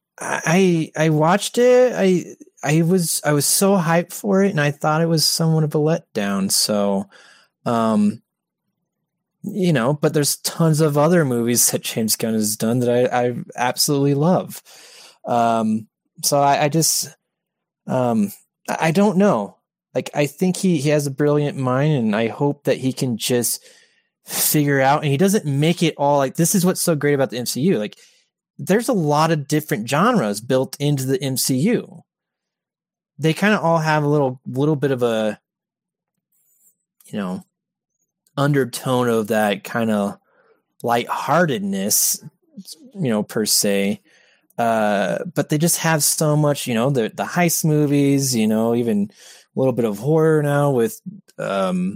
I I watched it. I I was I was so hyped for it, and I thought it was somewhat of a letdown. So. Um, you know, but there's tons of other movies that James Gunn has done that I, I absolutely love. Um, so I, I just, um, I don't know. Like, I think he, he has a brilliant mind and I hope that he can just figure out, and he doesn't make it all like, this is what's so great about the M C U. Like, there's a lot of different genres built into the M C U. They kind of all have a little, little bit of a, you know, undertone of that kind of lightheartedness, you know, per se. Uh, but they just have so much, you know, the the heist movies, you know, even a little bit of horror now with um,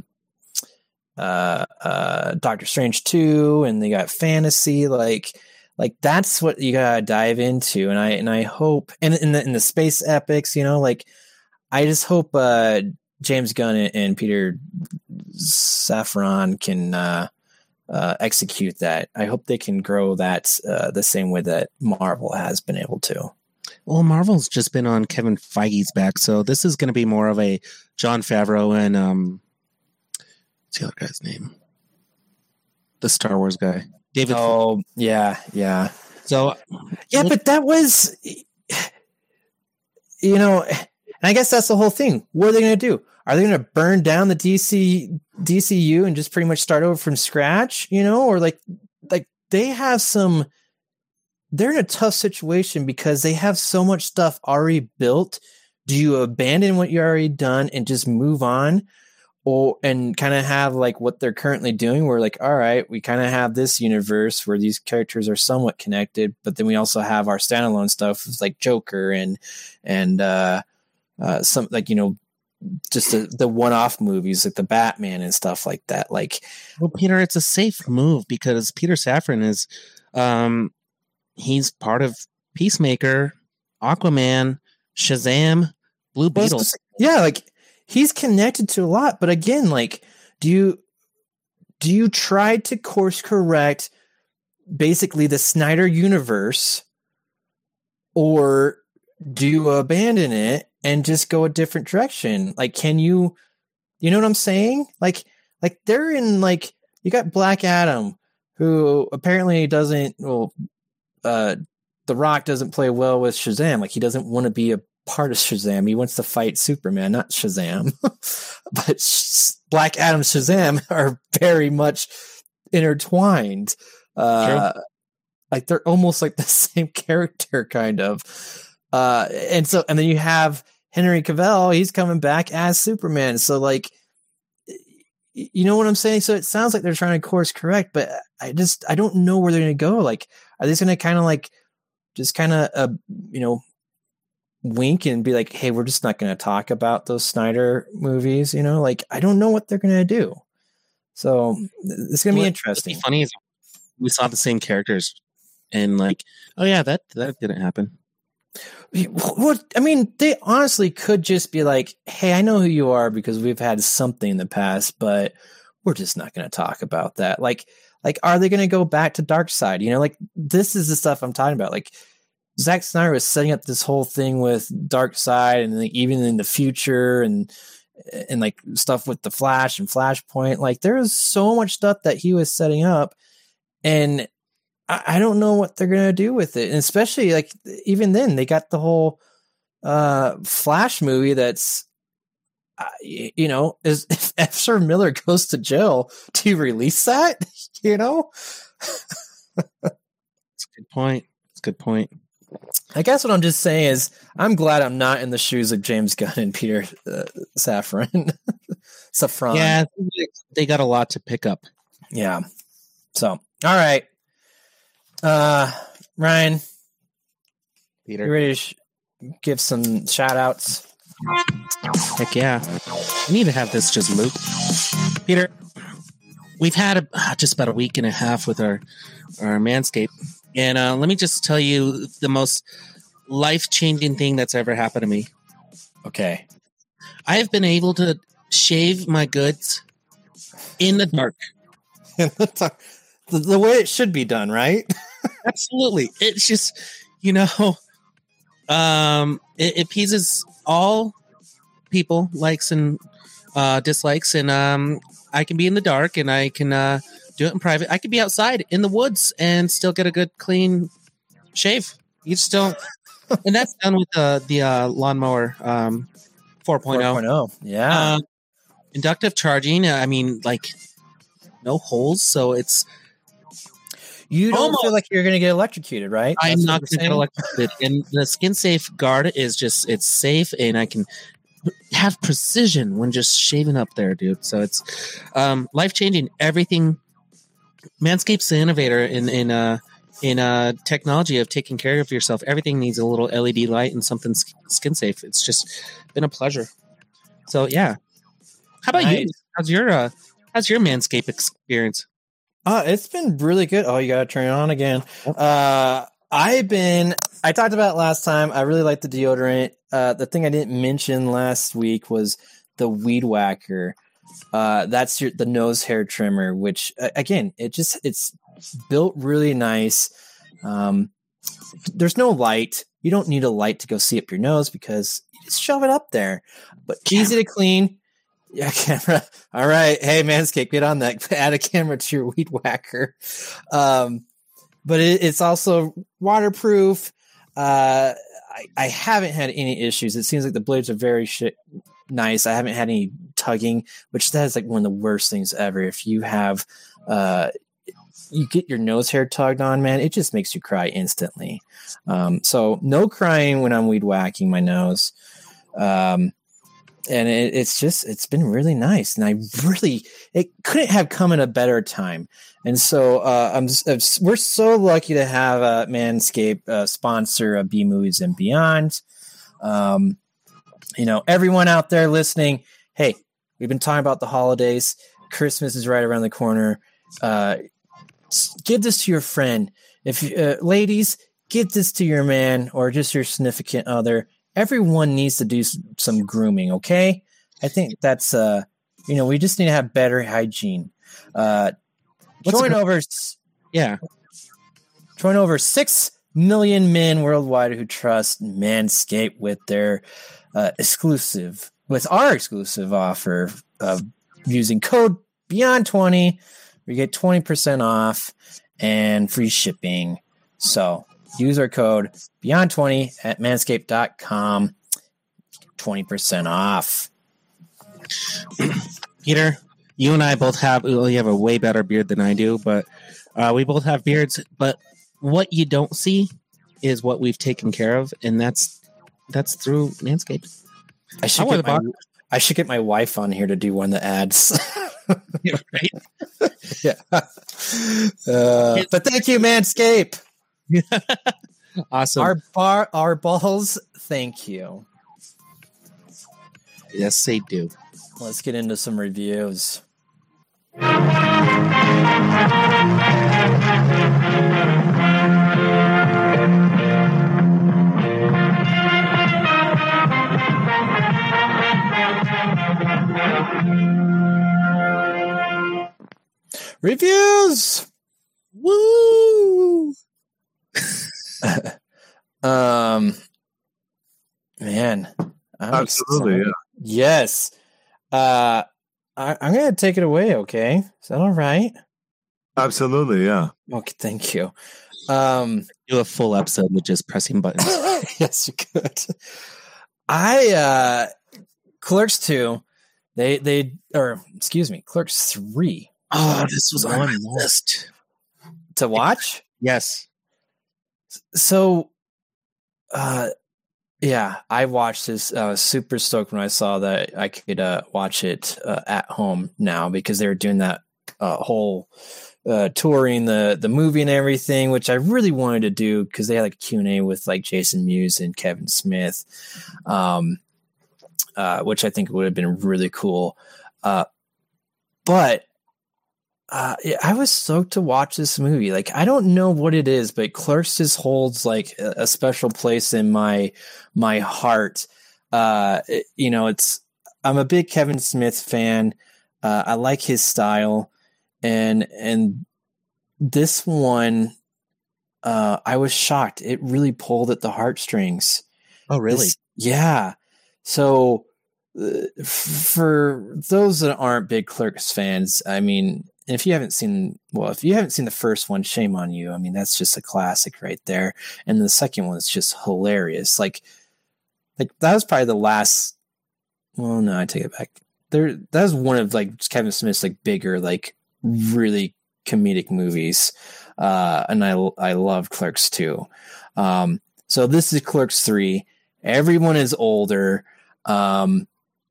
uh, uh, Doctor Strange two, and they got fantasy, like like that's what you gotta dive into. And I and I hope, and in the in the space epics, you know, like I just hope uh, James Gunn and Peter Safran can uh, uh, execute that. I hope they can grow that uh, the same way that Marvel has been able to. Well, Marvel's just been on Kevin Feige's back, so this is going to be more of a Jon Favreau and um, what's the other guy's name? The Star Wars guy, David. Oh, yeah, yeah. So, yeah, but that was, you know, and I guess that's the whole thing. What are they going to do? Are they going to burn down the D C D C U and just pretty much start over from scratch? You know, or like, like they have some. They're in a tough situation because they have so much stuff already built. Do you abandon what you already done and just move on, or and kind of have like what they're currently doing? Where like, all right, we kind of have this universe where these characters are somewhat connected, but then we also have our standalone stuff like Joker and and uh, uh, some like you know. just the, the one-off movies like the Batman and stuff like that. Like, well, Peter, it's a safe move because Peter Safran is, um, he's part of Peacemaker, Aquaman, Shazam, Blue Beetle. Yeah, like he's connected to a lot. But again, like, do you do you try to course correct basically the Snyder universe, or do you abandon it and just go a different direction? Like, can you, you know what I'm saying? Like, like they're in like, you got Black Adam, who apparently doesn't, well, uh, The Rock doesn't play well with Shazam. Like, he doesn't want to be a part of Shazam. He wants to fight Superman, not Shazam. But Sh- Black Adam, Shazam are very much intertwined. Uh, True. Like they're almost like the same character, kind of. Uh, and so, and then you have Henry Cavill, he's coming back as Superman. So like, you know what I'm saying? So it sounds like they're trying to course correct, but I just, I don't know where they're going to go. Like, are they going to kind of like, just kind of, uh, you know, wink and be like, hey, we're just not going to talk about those Snyder movies, you know? Like, I don't know what they're going to do. So it's going to be interesting. What's funny is we saw the same characters and like, oh yeah, that, that didn't happen. What I mean, they honestly could just be like, hey, I know who you are because we've had something in the past, but we're just not going to talk about that. Like, like, are they going to go back to Darkseid? You know, like this is the stuff I'm talking about. Like Zack Snyder was setting up this whole thing with Darkseid and like, even in the future and, and like stuff with the Flash and Flashpoint. Like there was so much stuff that he was setting up, and I don't know what they're going to do with it. And especially like, even then they got the whole uh, Flash movie. That's, uh, you know, is if Ezra Miller goes to jail, do you release that? You know, that's a good point. That's a good point. I guess what I'm just saying is I'm glad I'm not in the shoes of James Gunn and Peter uh, Safran. Safran. Yeah. They got a lot to pick up. Yeah. So, all right. Uh, Ryan, Peter, you ready to sh- give some shout outs? Heck yeah. We need to have this just loop. Peter, we've had a, uh, just about a week and a half with our, our Manscaped. And uh, let me just tell you the most life-changing thing that's ever happened to me. Okay. I have been able to shave my goods in the dark. the, the way it should be done, right? Absolutely. It's just, you know, um, it, it appeases all people, likes and uh, dislikes. And um, I can be in the dark and I can uh, do it in private. I could be outside in the woods and still get a good, clean shave. You just don't. And that's done with uh, the uh, lawnmower um, four point oh. four point oh. Yeah. Uh, inductive charging. I mean, like, no holes. So it's. You don't Almost. feel like you're going to get electrocuted, right? I'm That's not what going to get electrocuted. And the Skin Safe guard is just, it's safe and I can have precision when just shaving up there, dude. So it's um, life changing. Everything. Manscaped's the innovator in, in, uh, in uh, technology of taking care of yourself. Everything needs a little L E D light and something skin safe. It's just been a pleasure. So, yeah. How about nice. you? How's your, uh, how's your Manscaped experience? Uh, it's been really good. Oh, you got to turn it on again. Uh, I've been, I talked about last time. I really like the deodorant. Uh, the thing I didn't mention last week was the Weed Whacker. Uh, that's your, the nose hair trimmer, which uh, again, it just, it's built really nice. Um, there's no light. You don't need a light to go see up your nose because you just shove it up there, but easy to clean. Yeah, camera. All right. Hey, Manscaped, get on that. Add a camera to your Weed Whacker. Um, but it, it's also waterproof. Uh, I, I haven't had any issues. It seems like the blades are very sh- nice. I haven't had any tugging, which that is like one of the worst things ever. If you have, uh, you get your nose hair tugged on, man, it just makes you cry instantly. Um, so no crying when I'm weed whacking my nose. Um, And it, it's just, it's been really nice. And I really, it couldn't have come at a better time. And so uh, I'm, I'm, we're so lucky to have uh, Manscaped uh, sponsor uh, B Movies and Beyond. Um, you know, everyone out there listening, hey, we've been talking about the holidays. Christmas is right around the corner. Uh, give this to your friend. If uh, ladies, give this to your man or just your significant other. Everyone needs to do some grooming, okay? I think that's, uh, you know, we just need to have better hygiene. Uh, join a, over, yeah, join over six million men worldwide who trust Manscaped with their uh, exclusive, with our exclusive offer of using code Beyond twenty. We get twenty percent off and free shipping. So. Use our code Beyond twenty at manscaped dot com. twenty percent off. Peter, you and I both have, well, you have a way better beard than I do, but uh, we both have beards. But what you don't see is what we've taken care of, and that's that's through Manscaped. I should, I get my, I should get my wife on here to do one of the ads. Yeah, right? Yeah. Uh, but thank you, Manscaped. Awesome. Our bar, our balls. Thank you. Yes, they do. Let's get into some reviews. Reviews. Woo! um, man, I'm Absolutely, excited. yeah. Yes. Uh, I, I'm gonna take it away. Okay, is that all right? Absolutely, yeah. Okay, thank you. Um, Do a full episode with just pressing buttons. yes, you could. I uh, Clerks two. They they or excuse me, Clerks three. Oh, this was on One my more. list. To watch. Yes. So, uh, yeah, I watched this. I was super stoked when I saw that I could uh, watch it uh, at home now because they were doing that uh, whole uh, touring the the movie and everything, which I really wanted to do because they had like a Q and A with like Jason Mewes and Kevin Smith, um, uh, which I think would have been really cool. Uh, but Uh, yeah, I was stoked to watch this movie. Like, I don't know what it is, but Clerks just holds like a, a special place in my my heart. Uh, it- you know, it's I'm a big Kevin Smith fan. Uh, I like his style, and and this one, uh, I was shocked. It really pulled at the heartstrings. Oh, really? This- yeah. So, uh, f- for those that aren't big Clerks fans, I mean, if you haven't seen, well, if you haven't seen the first one, shame on you. I mean, that's just a classic right there. And the second one is just hilarious. Like, like that was probably the last. Well, no, I take it back. There, that was one of like Kevin Smith's like bigger, like really comedic movies. Uh, and I, I love Clerks two. Um, so this is Clerks three. Everyone is older. Um,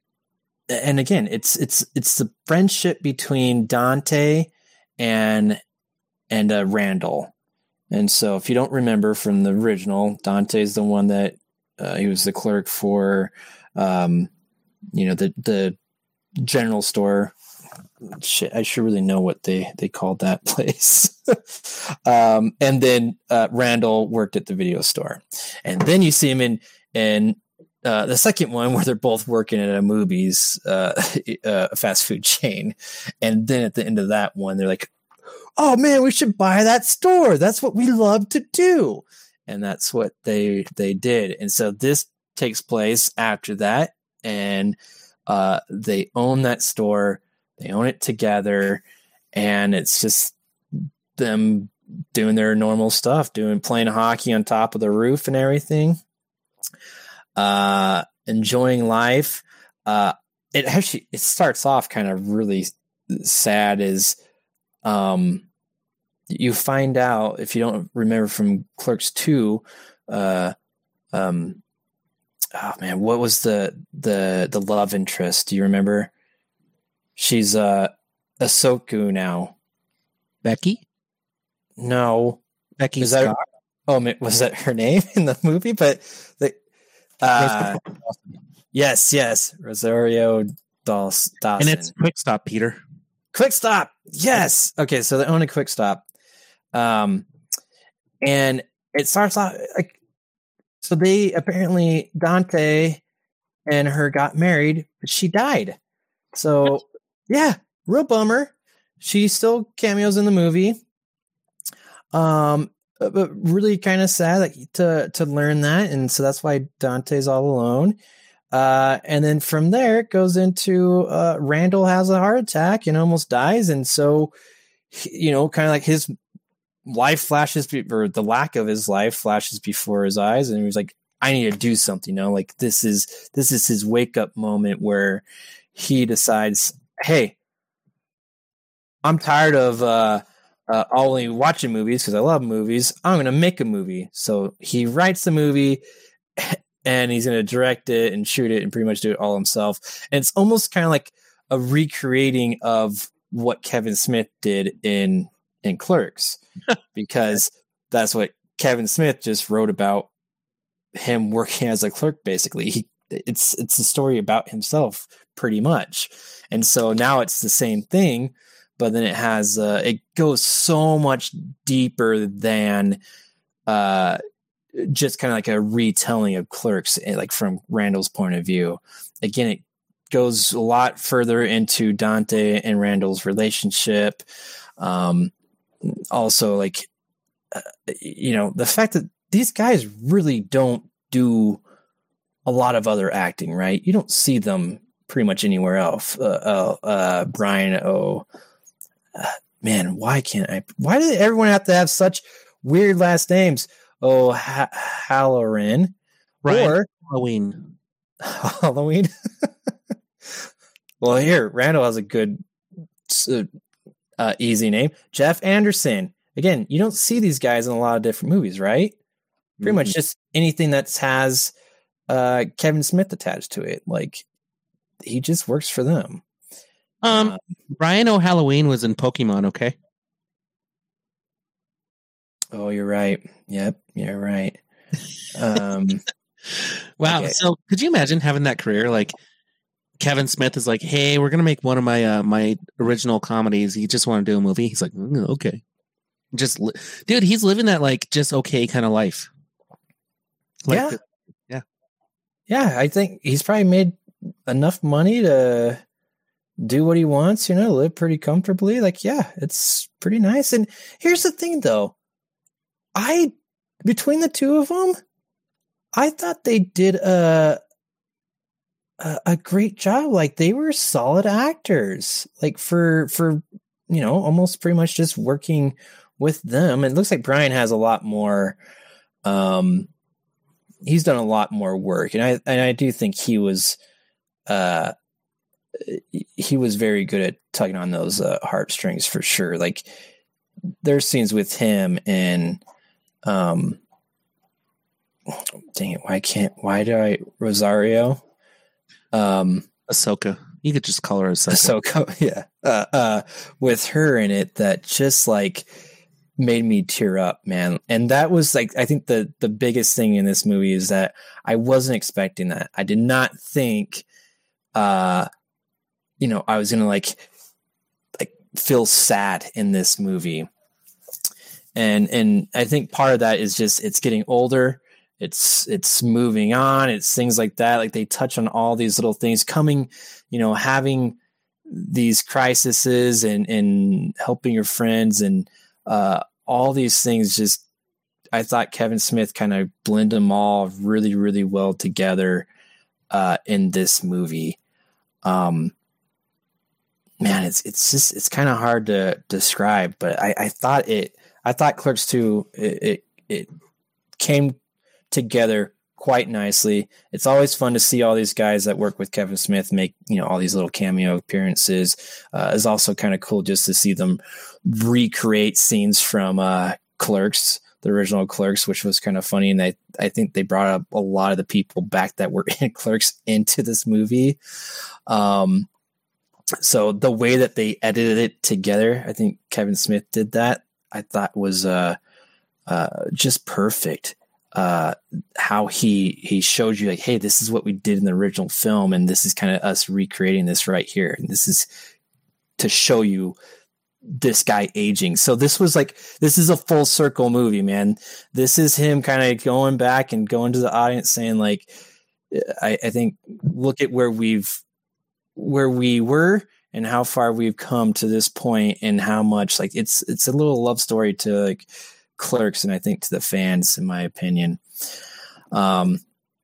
and again, it's it's it's the friendship between Dante and and uh, Randall. And so, if you don't remember from the original, Dante's the one that uh, he was the clerk for, um, you know, the the general store. Shit, I should really know what they they called that place. um, and then uh, Randall worked at the video store, and then you see him in in. Uh, the second one where they're both working at a movies, uh, a fast food chain. And then at the end of that one, they're like, oh man, we should buy that store. That's what we love to do. And that's what they, they did. And so this takes place after that. And, uh, they own that store. They own it together. And it's just them doing their normal stuff, doing, playing hockey on top of the roof and everything. Uh, enjoying life. Uh, it actually, it starts off kind of really sad as, um, you find out, if you don't remember from Clerks two, uh, um, oh man, what was the, the, the love interest? Do you remember? She's, uh, Ahsoka now. Becky? No. Becky Is that, Scott? oh, man, was that her name in the movie? But the, Uh, yes, yes, Rosario Dawson. And it's Quick Stop, Peter. Quick Stop. Yes. Okay, so they own a Quick Stop, um, and it starts off like so. They apparently Dante and her got married, but she died. So yeah, real bummer. She still cameos in the movie. Um. But really kind of sad like, to to learn that, and so that's why Dante's all alone. Uh, and then from there, it goes into uh, Randall has a heart attack and almost dies, and so you know, kind of like his life flashes, be- or the lack of his life flashes before his eyes, and he was like, "I need to do something." You know, like this is this is his wake up moment where he decides, "Hey, I'm tired of." Uh, Uh, only watching movies because I love movies. I'm going to make a movie. So he writes the movie and he's going to direct it and shoot it and pretty much do it all himself. And it's almost kind of like a recreating of what Kevin Smith did in in Clerks, because that's what Kevin Smith just wrote about him working as a clerk. Basically, he, it's it's a story about himself pretty much, and so now it's the same thing, but then it has uh, it goes so much deeper than uh, just kind of like a retelling of Clerks, like from Randall's point of view. Again, it goes a lot further into Dante and Randall's relationship. Um, also, like, uh, you know, the fact that these guys really don't do a lot of other acting, right? You don't see them pretty much anywhere else. Uh, uh, uh, Brian O. Uh, man, why can't I? Why did everyone have to have such weird last names? Oh, ha- Halloran. Brian Or Halloween. Halloween. Well, here, Randall has a good, uh, easy name. Jeff Anderson. Again, you don't see these guys in a lot of different movies, right? Pretty mm-hmm. much just anything that has uh, Kevin Smith attached to it. Like, he just works for them. Um, uh, Brian O'Halloween was in Pokemon, okay? Oh, you're right. Yep, you're right. Um, wow. okay. So could you imagine having that career? Like, Kevin Smith is like, hey, we're going to make one of my uh, my original comedies. You just want to do a movie? He's like, mm, okay. Just, li- dude, he's living that, like, just okay kind of life. Like, yeah. The, yeah. Yeah, I think he's probably made enough money to do what he wants, you know, live pretty comfortably. Like, yeah, it's pretty nice. And here's the thing, though. I, between the two of them, I thought they did a, a, a great job. Like, they were solid actors, like for, for, you know, almost pretty much just working with them. It looks like Brian has a lot more, um, he's done a lot more work. And I, and I do think he was, uh, he was very good at tugging on those uh, heartstrings for sure. Like, there's scenes with him and, um, dang it, why can't, why do I, Rosario? Um, Ahsoka. You could just call her Ahsoka. Ahsoka, yeah. Uh, uh, with her in it, that just like made me tear up, man. And that was like, I think the, the biggest thing in this movie is that I wasn't expecting that. I did not think, uh, you know, I was going to like, like feel sad in this movie. And, and I think part of that is just, it's getting older. It's, it's moving on. It's things like that. Like, they touch on all these little things coming, you know, having these crises and, and helping your friends and, uh, all these things. Just, I thought Kevin Smith kind of blended them all really, really well together, uh, in this movie. Um, man, it's, it's just, it's kind of hard to describe, but I, I thought it, I thought Clerks two, it, it, it came together quite nicely. It's always fun to see all these guys that work with Kevin Smith make, you know, all these little cameo appearances. Uh, it's also kind of cool just to see them recreate scenes from uh, Clerks, the original Clerks, which was kind of funny. And I, I think they brought up a lot of the people back that were in Clerks into this movie. Um, so the way that they edited it together, I think Kevin Smith did that. I thought was uh, uh, just perfect. Uh, how he he showed you, like, hey, this is what we did in the original film, and this is kind of us recreating this right here. And this is to show you this guy aging. So this was like, this is a full circle movie, man. This is him kind of going back and going to the audience saying, like, I, I think look at where we've where we were and how far we've come to this point, and how much, like, it's it's a little love story to, like, Clerks, and I think to the fans, in my opinion. Um,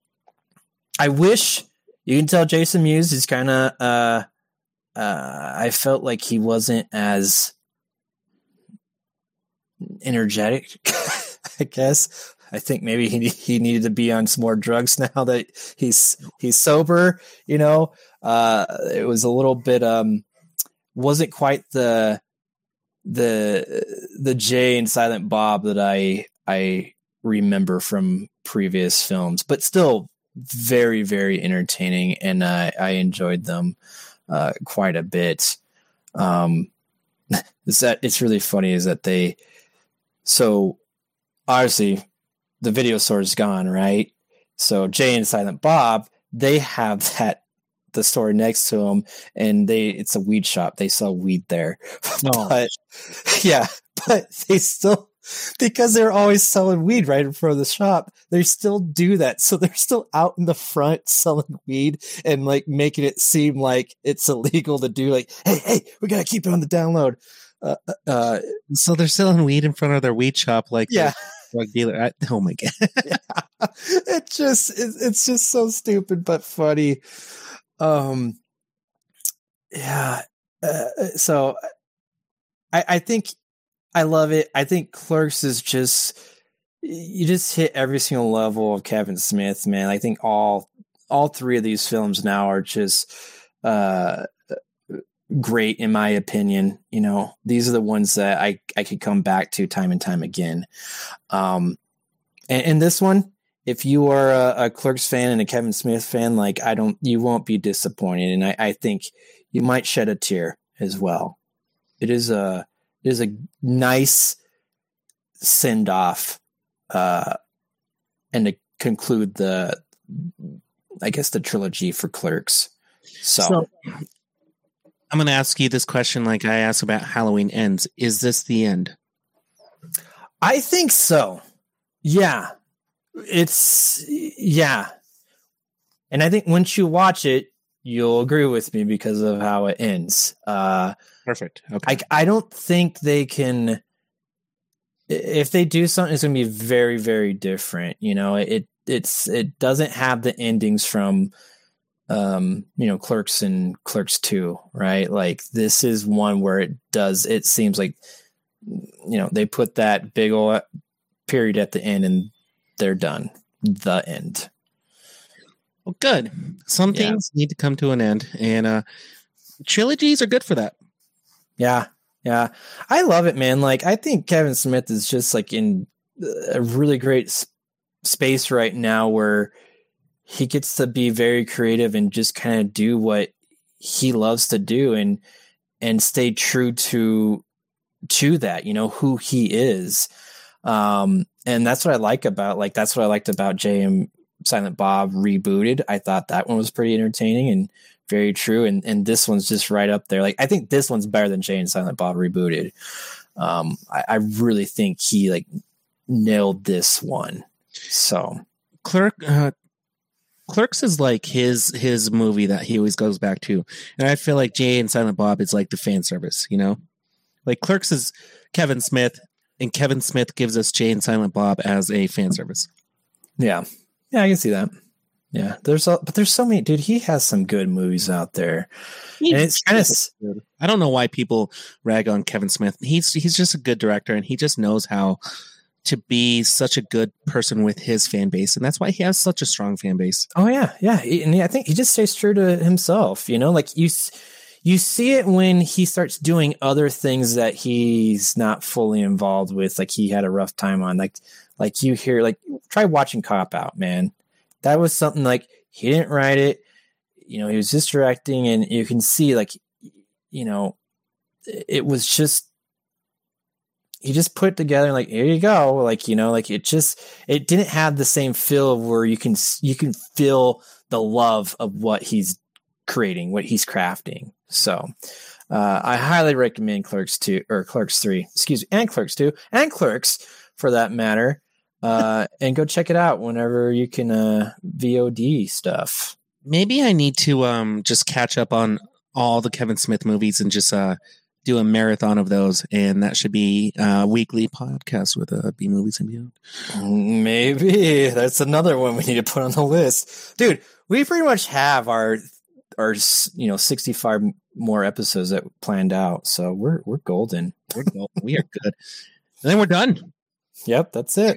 I wish you can tell Jason Mewes is kind of. Uh, uh, I felt like he wasn't as energetic. I guess I think maybe he he needed to be on some more drugs now that he's he's sober. You know, uh, it was a little bit. Um, wasn't quite the. the the Jay and Silent Bob that I I remember from previous films, but still very, very entertaining, and uh, I enjoyed them. uh, quite a bit. Um, is that it's really funny is that they, so obviously the video store is gone, right? So Jay and Silent Bob, they have that, the store next to them, and they, it's a weed shop. They sell weed there. Oh. But yeah, but they still, because they're always selling weed right in front of the shop, they still do that. So they're still out in the front selling weed and like making it seem like it's illegal to do, like, hey, hey, we got to keep it on the download. Uh, uh, So they're selling weed in front of their weed shop, like yeah. a drug dealer. I, oh my god! Yeah. It just it, it's just so stupid but funny. Um, yeah. Uh, so I, I think I love it. I think Clerks is just, you just hit every single level of Kevin Smith, man. I think all all three of these films now are just uh, great in my opinion. You know, these are the ones that I, I could come back to time and time again. Um, and, and this one, if you are a, a Clerks fan and a Kevin Smith fan, like I don't, you won't be disappointed. And I, I think you might shed a tear as well. It is a, it is a nice send off, uh, and to conclude the, I guess the trilogy for Clerks. So, so I'm going to ask you this question, like I asked about Halloween Ends. Is this the end? I think so. Yeah, it's yeah. And I think once you watch it, you'll agree with me because of how it ends. Uh, Perfect. Okay. I, I don't think they can, if they do something, it's going to be very, very different. You know, it, it's, it doesn't have the endings from, um, you know, Clerks and Clerks two, right? Like this is one where it does, it seems like, you know, they put that big old period at the end and they're done. The end. Well, good. Some Yeah. things need to come to an end, and uh, trilogies are good for that. Yeah. Yeah. I love it, man. Like, I think Kevin Smith is just like in a really great s- space right now where he gets to be very creative and just kind of do what he loves to do and, and stay true to, to that, you know, who he is. Um, and that's what I like about, like, that's what I liked about Jay and Silent Bob Rebooted. I thought that one was pretty entertaining and very true. And, and this one's just right up there. Like, I think this one's better than Jay and Silent Bob Rebooted. Um, I, I really think he like nailed this one. So Clerk, uh, Clerks is like his his movie that he always goes back to, and I feel like Jay and Silent Bob is like the fan service. You know, like Clerks is Kevin Smith, and Kevin Smith gives us Jay and Silent Bob as a fan service. yeah, yeah, I can see that. Yeah, there's a, but there's so many, dude. He has some good movies out there, and it's kind of. I don't know why people rag on Kevin Smith. He's he's just a good director, and he just knows how to be such a good person with his fan base, and that's why he has such a strong fan base. Oh yeah, yeah, He- and I think he just stays true to himself. You know, like you, s- you see it when he starts doing other things that he's not fully involved with. Like he had a rough time on. Like, like you hear, like try watching Cop Out, man. That was something like he didn't write it. You know, he was just directing, and you can see, like, you know, it was just. He just put it together like, here you go. Like, you know, like it just, it didn't have the same feel where you can, you can feel the love of what he's creating, what he's crafting. So, uh, I highly recommend Clerks two or Clerks three, excuse me, and Clerks two and Clerks for that matter. Uh, and go check it out whenever you can, uh, V O D stuff. Maybe I need to um just catch up on all the Kevin Smith movies and just uh do a marathon of those, and that should be a weekly podcast with uh, B Movies and Beyond. Maybe that's another one we need to put on the list, dude. We pretty much have our our you know sixty-five more episodes that planned out, so we're we're golden. We're go- we are good, and then we're done. Yep, that's it.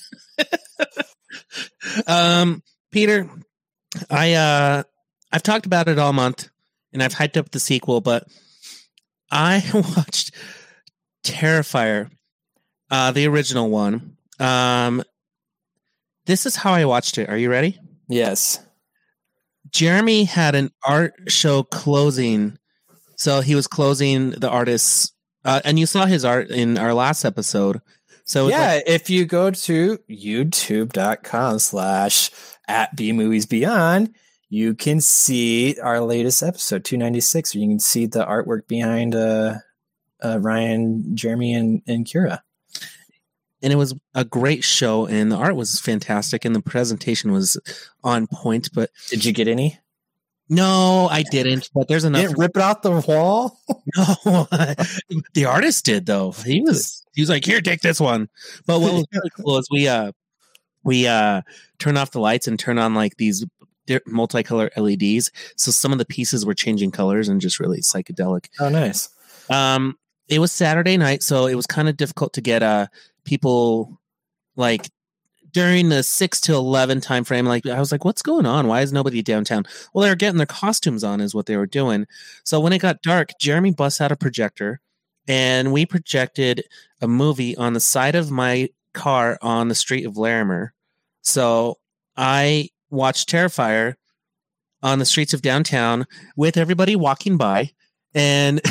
um, Peter, I uh, I've talked about it all month, and I've hyped up the sequel, but I watched Terrifier, uh, the original one. Um, this is how I watched it. Are you ready? Yes. Jeremy had an art show closing, so he was closing the artists, uh, and you saw his art in our last episode. So yeah, like, if you go to youtube.com slash at B Movies Beyond, you can see our latest episode, two ninety-six, where you can see the artwork behind uh, uh, Ryan, Jeremy, and, and Kira. And it was a great show, and the art was fantastic, and the presentation was on point. But did you get any? No, I didn't. But there's enough. Didn't rip it off the wall? No, the artist did though. He was he was like, "Here, take this one." But what was really cool is we uh we uh turn off the lights and turn on like these multicolor L E Ds. So some of the pieces were changing colors and just really psychedelic. Oh, nice. Um, it was Saturday night, so it was kind of difficult to get uh people like during the six to eleven time frame. Like I was like, what's going on? Why is nobody downtown? Well, they were getting their costumes on is what they were doing. So when it got dark, Jeremy busts out a projector and we projected a movie on the side of my car on the street of Larimer. So I watched Terrifier on the streets of downtown with everybody walking by, and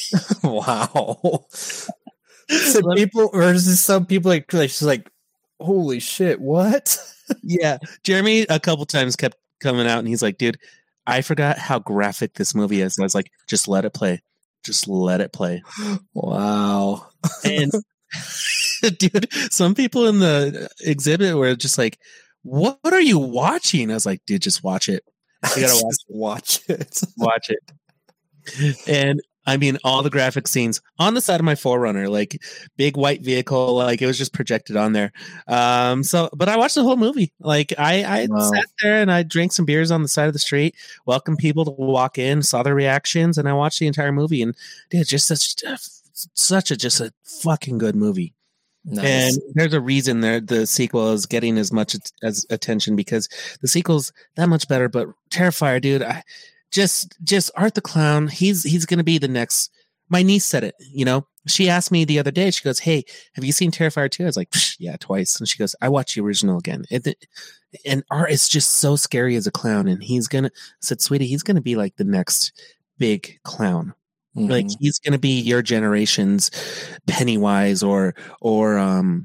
wow. So people, or is this some people like, like just like, holy shit, what? Yeah, Jeremy a couple times kept coming out, and he's like, "Dude, I forgot how graphic this movie is." And I was like, "Just let it play, just let it play." Wow. And dude, some people in the exhibit were just like, "What are you watching?" I was like, "Dude, just watch it. You gotta watch, watch it, watch it." And I mean, all the graphic scenes on the side of my four runner, like big white vehicle, like it was just projected on there. Um, so, but I watched the whole movie. Like I, I wow. sat there and I drank some beers on the side of the street, welcomed people to walk in, saw their reactions, and I watched the entire movie. And dude, just such, such a, just a fucking good movie. Nice. And there's a reason there the sequel is getting as much as attention because the sequel's that much better. But Terrifier, dude, I, Just, just Art the Clown. He's, he's going to be the next. My niece said it, you know, she asked me the other day, she goes, "Hey, have you seen Terrifier two? I was like, yeah, twice. And she goes, "I watched the original again." It, it, and Art is just so scary as a clown. And he's going to, I said, "Sweetie, he's going to be like the next big clown. Mm-hmm. Like he's going to be your generation's Pennywise or, or, um,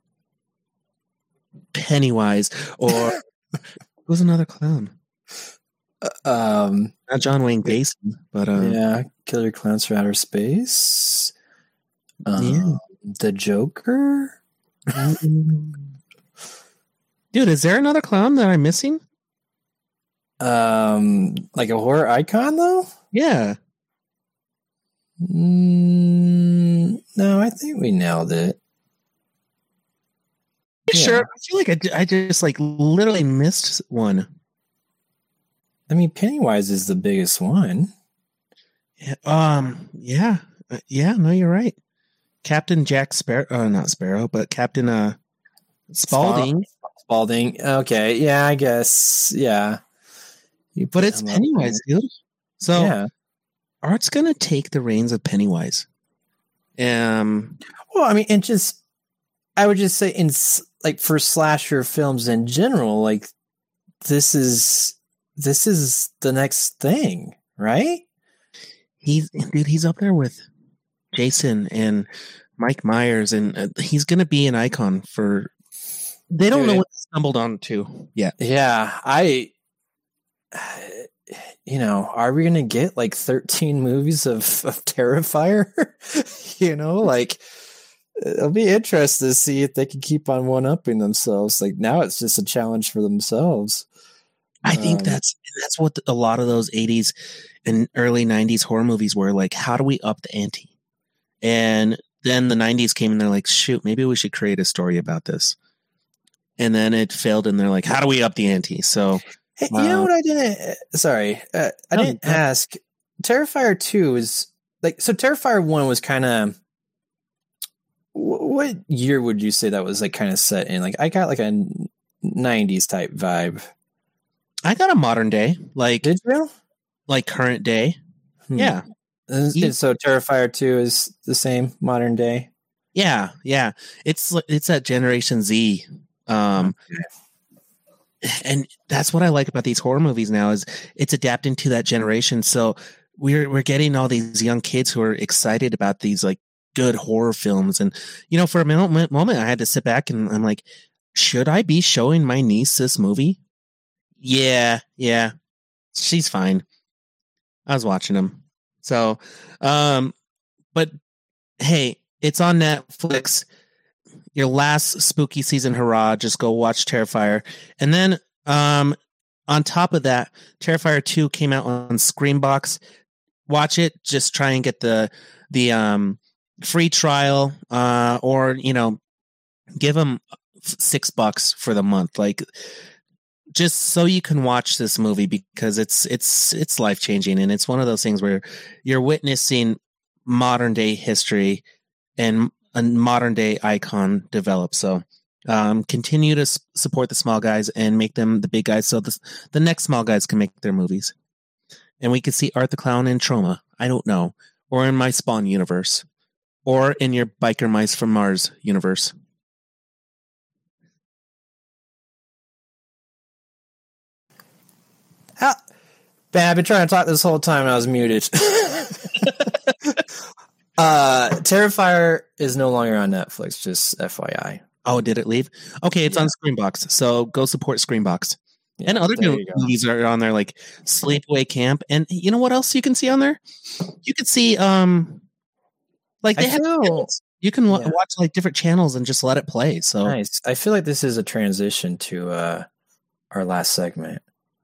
Pennywise or who's another clown? Um, Not John Wayne Gacy, but um, yeah, Killer Clowns from Outer Space. Um, yeah. The Joker. Dude, is there another clown that I'm missing? Um, like a horror icon, though. Yeah. Mm, no, I think we nailed it. Yeah. Sure. I feel like I, I just like literally missed one. I mean, Pennywise is the biggest one. Yeah, um. Yeah. Uh, yeah. No, you're right. Captain Jack Sparrow. Uh, not Sparrow, but Captain uh, Spaulding. Spaulding. Okay. Yeah, I guess. Yeah. You but it's Pennywise, dude. So yeah. Art's gonna take the reins of Pennywise. Um. Well, I mean, and just I would just say, in like for slasher films in general, like this is. This is the next thing, right? He's dude. He's up there with Jason and Mike Myers, and uh, he's going to be an icon for. They don't dude. know what they stumbled onto yet. Yeah, I. You know, are we going to get like thirteen movies of, of Terrifier? You know, like it'll be interesting to see if they can keep on one-upping themselves. Like now, it's just a challenge for themselves. I think um, that's that's what the, a lot of those eighties and early nineties horror movies were like. How do we up the ante? And then the nineties came and they're like, shoot, maybe we should create a story about this. And then it failed, and they're like, how do we up the ante? So, hey, you uh, know what I didn't? Sorry, uh, I no, didn't no. ask. Terrifier two is like so. Terrifier one was kind of. What year would you say that was like kind of set in? Like I got like a nineties type vibe. I got a modern day, like did you? Like current day, hmm. yeah. And so Terrifier two is the same modern day. Yeah, yeah. It's it's that Generation Z. Um, okay. and that's what I like about these horror movies now is it's adapting to that generation. So we're we're getting all these young kids who are excited about these like good horror films. And you know, for a moment, moment I had to sit back and I'm like, should I be showing my niece this movie? Yeah, yeah, she's fine. I was watching them. So, um, but hey, it's on Netflix. Your last spooky season hurrah, just go watch Terrifier. And then um, on top of that, Terrifier two came out on Screambox. Watch it. Just try and get the the um, free trial uh, or, you know, give them six bucks for the month. Like, just so you can watch this movie because it's it's it's life-changing. And it's one of those things where you're witnessing modern day history and a modern day icon develop. So um, continue to s- support the small guys and make them the big guys so the, the next small guys can make their movies. And we could see Art the Clown in Troma. I don't know. Or in my Spawn universe. Or in your Biker Mice from Mars universe. How, man, I've been trying to talk this whole time and I was muted. uh, Terrifier is no longer on Netflix, just F Y I. Oh, did it leave? Okay, it's Yeah. on Screambox, so go support Screambox. Yeah, and other there new you go. movies are on there, like Sleepaway Camp. And you know what else you can see on there? You could see, um, like they I have feel- channels. You can wa- Yeah. watch like different channels and just let it play. So Nice. I feel like this is a transition to uh, our last segment.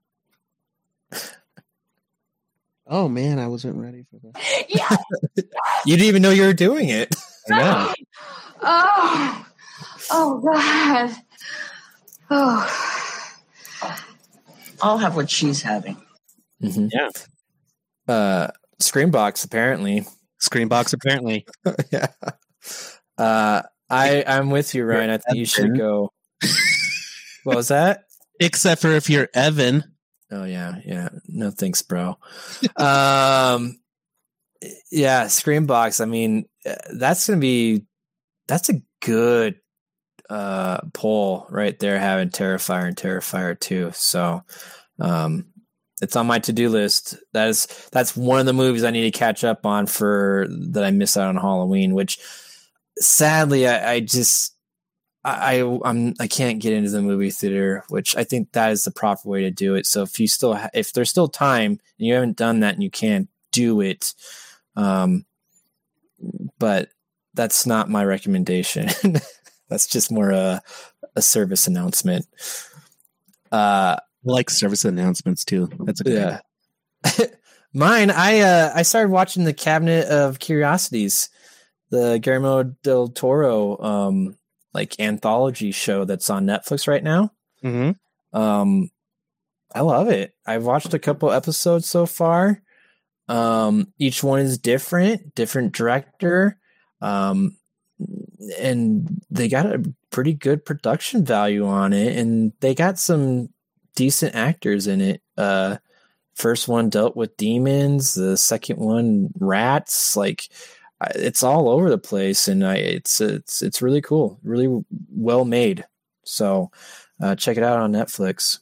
oh man, I wasn't ready for that. Yes. You didn't even know you were doing it. I know. Oh. Oh God. Oh. I'll have what she's having. Mm-hmm. Yeah. Uh, Screambox, apparently. Screambox, apparently. yeah. Uh, I I'm with you, Ryan. I think you should go. What was that? Except for if you're Evan. Oh yeah, yeah. No thanks, bro. um, yeah, Screambox. I mean, uh, that's gonna be that's a good uh poll right there. Having Terrifier and Terrifier two. So, um, it's on my to-do list. That is that's one of the movies I need to catch up on for that I missed out on Halloween. Which, sadly, I, I just I, I I'm I can't get into the movie theater, which I think that is the proper way to do it. So if you still ha- if there's still time and you haven't done that and you can't do it, um, but that's not my recommendation. That's just more a a service announcement. Uh, I like service announcements too. That's a good yeah. idea. Mine, I uh, I started watching the Cabinet of Curiosities, the Guillermo del Toro um, like anthology show that's on Netflix right now. Mm-hmm. Um, I love it. I've watched a couple episodes so far. Um, each one is different, different director, um, and they got a pretty good production value on it, and they got some decent actors in it. Uh, first one dealt with demons, the second one rats. Like, it's all over the place, and I it's it's it's really cool, really well made. So, uh, check it out on Netflix.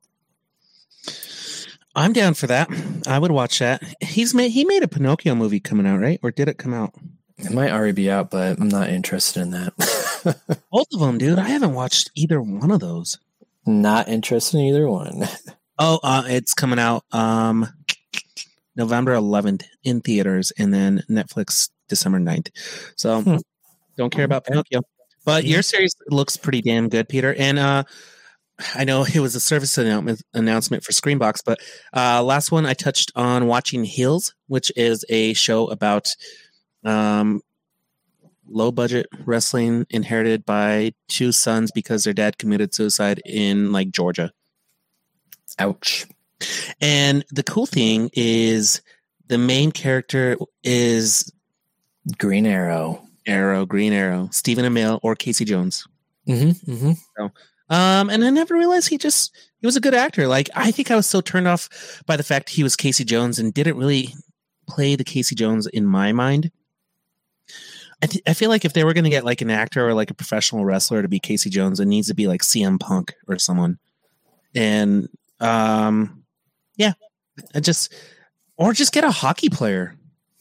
I'm down for that. I would watch that. He's made he made a Pinocchio movie coming out, right? Or did it come out? It might already be out, but I'm not interested in that. Both of them, dude. I haven't watched either one of those. Not interested in either one. Oh, uh, it's coming out um, November eleventh in theaters, and then Netflix December ninth. So Hmm. don't care about Okay. Pinocchio. But Yeah. your series looks pretty damn good, Peter. And uh, I know it was a service announcement announcement for Screambox, but uh, last one I touched on watching Heels, which is a show about um, low budget wrestling inherited by two sons because their dad committed suicide in like Georgia. Ouch. And the cool thing is the main character is Green Arrow. Arrow, Green Arrow, Stephen Amell, or Casey Jones. Mm-hmm, mm-hmm. Um, and I never realized he just he was a good actor. Like, I think I was so turned off by the fact he was Casey Jones and didn't really play the Casey Jones in my mind. I th- I feel like if they were going to get like an actor or like a professional wrestler to be Casey Jones, it needs to be like C M Punk or someone. and um, yeah, I just or just get a hockey player,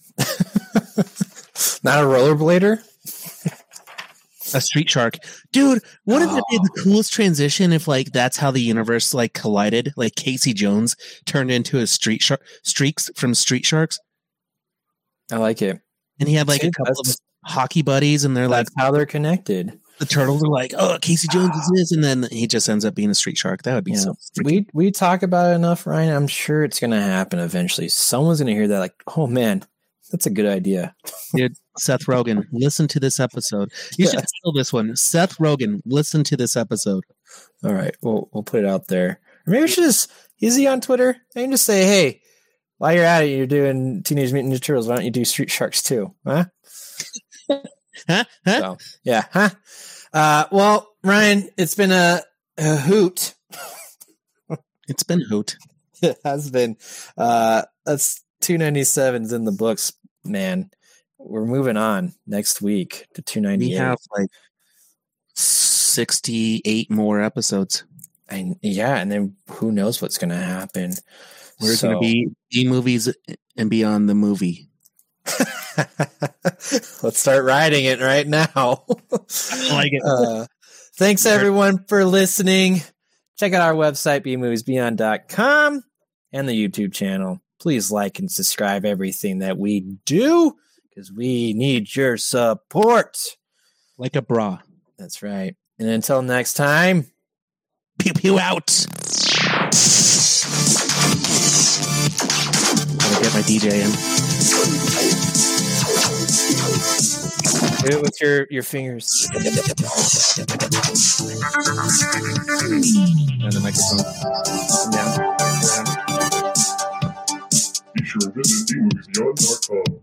not a rollerblader. A street shark, dude. Wouldn't oh. that be the coolest transition if, like, that's how the universe like collided? Like Casey Jones turned into a street shark, streaks from Street Sharks. I like it, and he had like See, a couple of hockey buddies, and they're like, how they're connected. The turtles are like, oh, Casey Jones is this, and then he just ends up being a street shark. That would be yeah. so. We we talk about it enough, Ryan. I'm sure it's going to happen eventually. Someone's going to hear that, like, oh man, that's a good idea, dude. Seth Rogen, listen to this episode. You should steal this one. Seth Rogen, listen to this episode. All right, we'll we'll put it out there. Or maybe we should just, is he on Twitter? I can just say, hey, while you're at it, you're doing Teenage Mutant Ninja Turtles. Why don't you do Street Sharks too? Huh? huh? Huh? So, yeah. Huh? Uh, well, Ryan, it's been a, a hoot. It's been a hoot. It has been. Uh, that's two ninety-seven's in the books, man. We're moving on next week to two ninety-eight. We have like sixty-eight more episodes. And yeah, and then who knows what's going to happen. We're so, going to be B-movies and beyond the movie. Let's start writing it right now. I like it. Uh, thanks, everyone, for listening. Check out our website, b movies beyond dot com, and the YouTube channel. Please like and subscribe everything that we do, because we need your support. Like a bra. That's right. And until next time, pew pew out. I'm gonna get my D J in. Do it with your, your fingers. And the microphone. Down. Down. Be sure to visit b movies beyond dot com.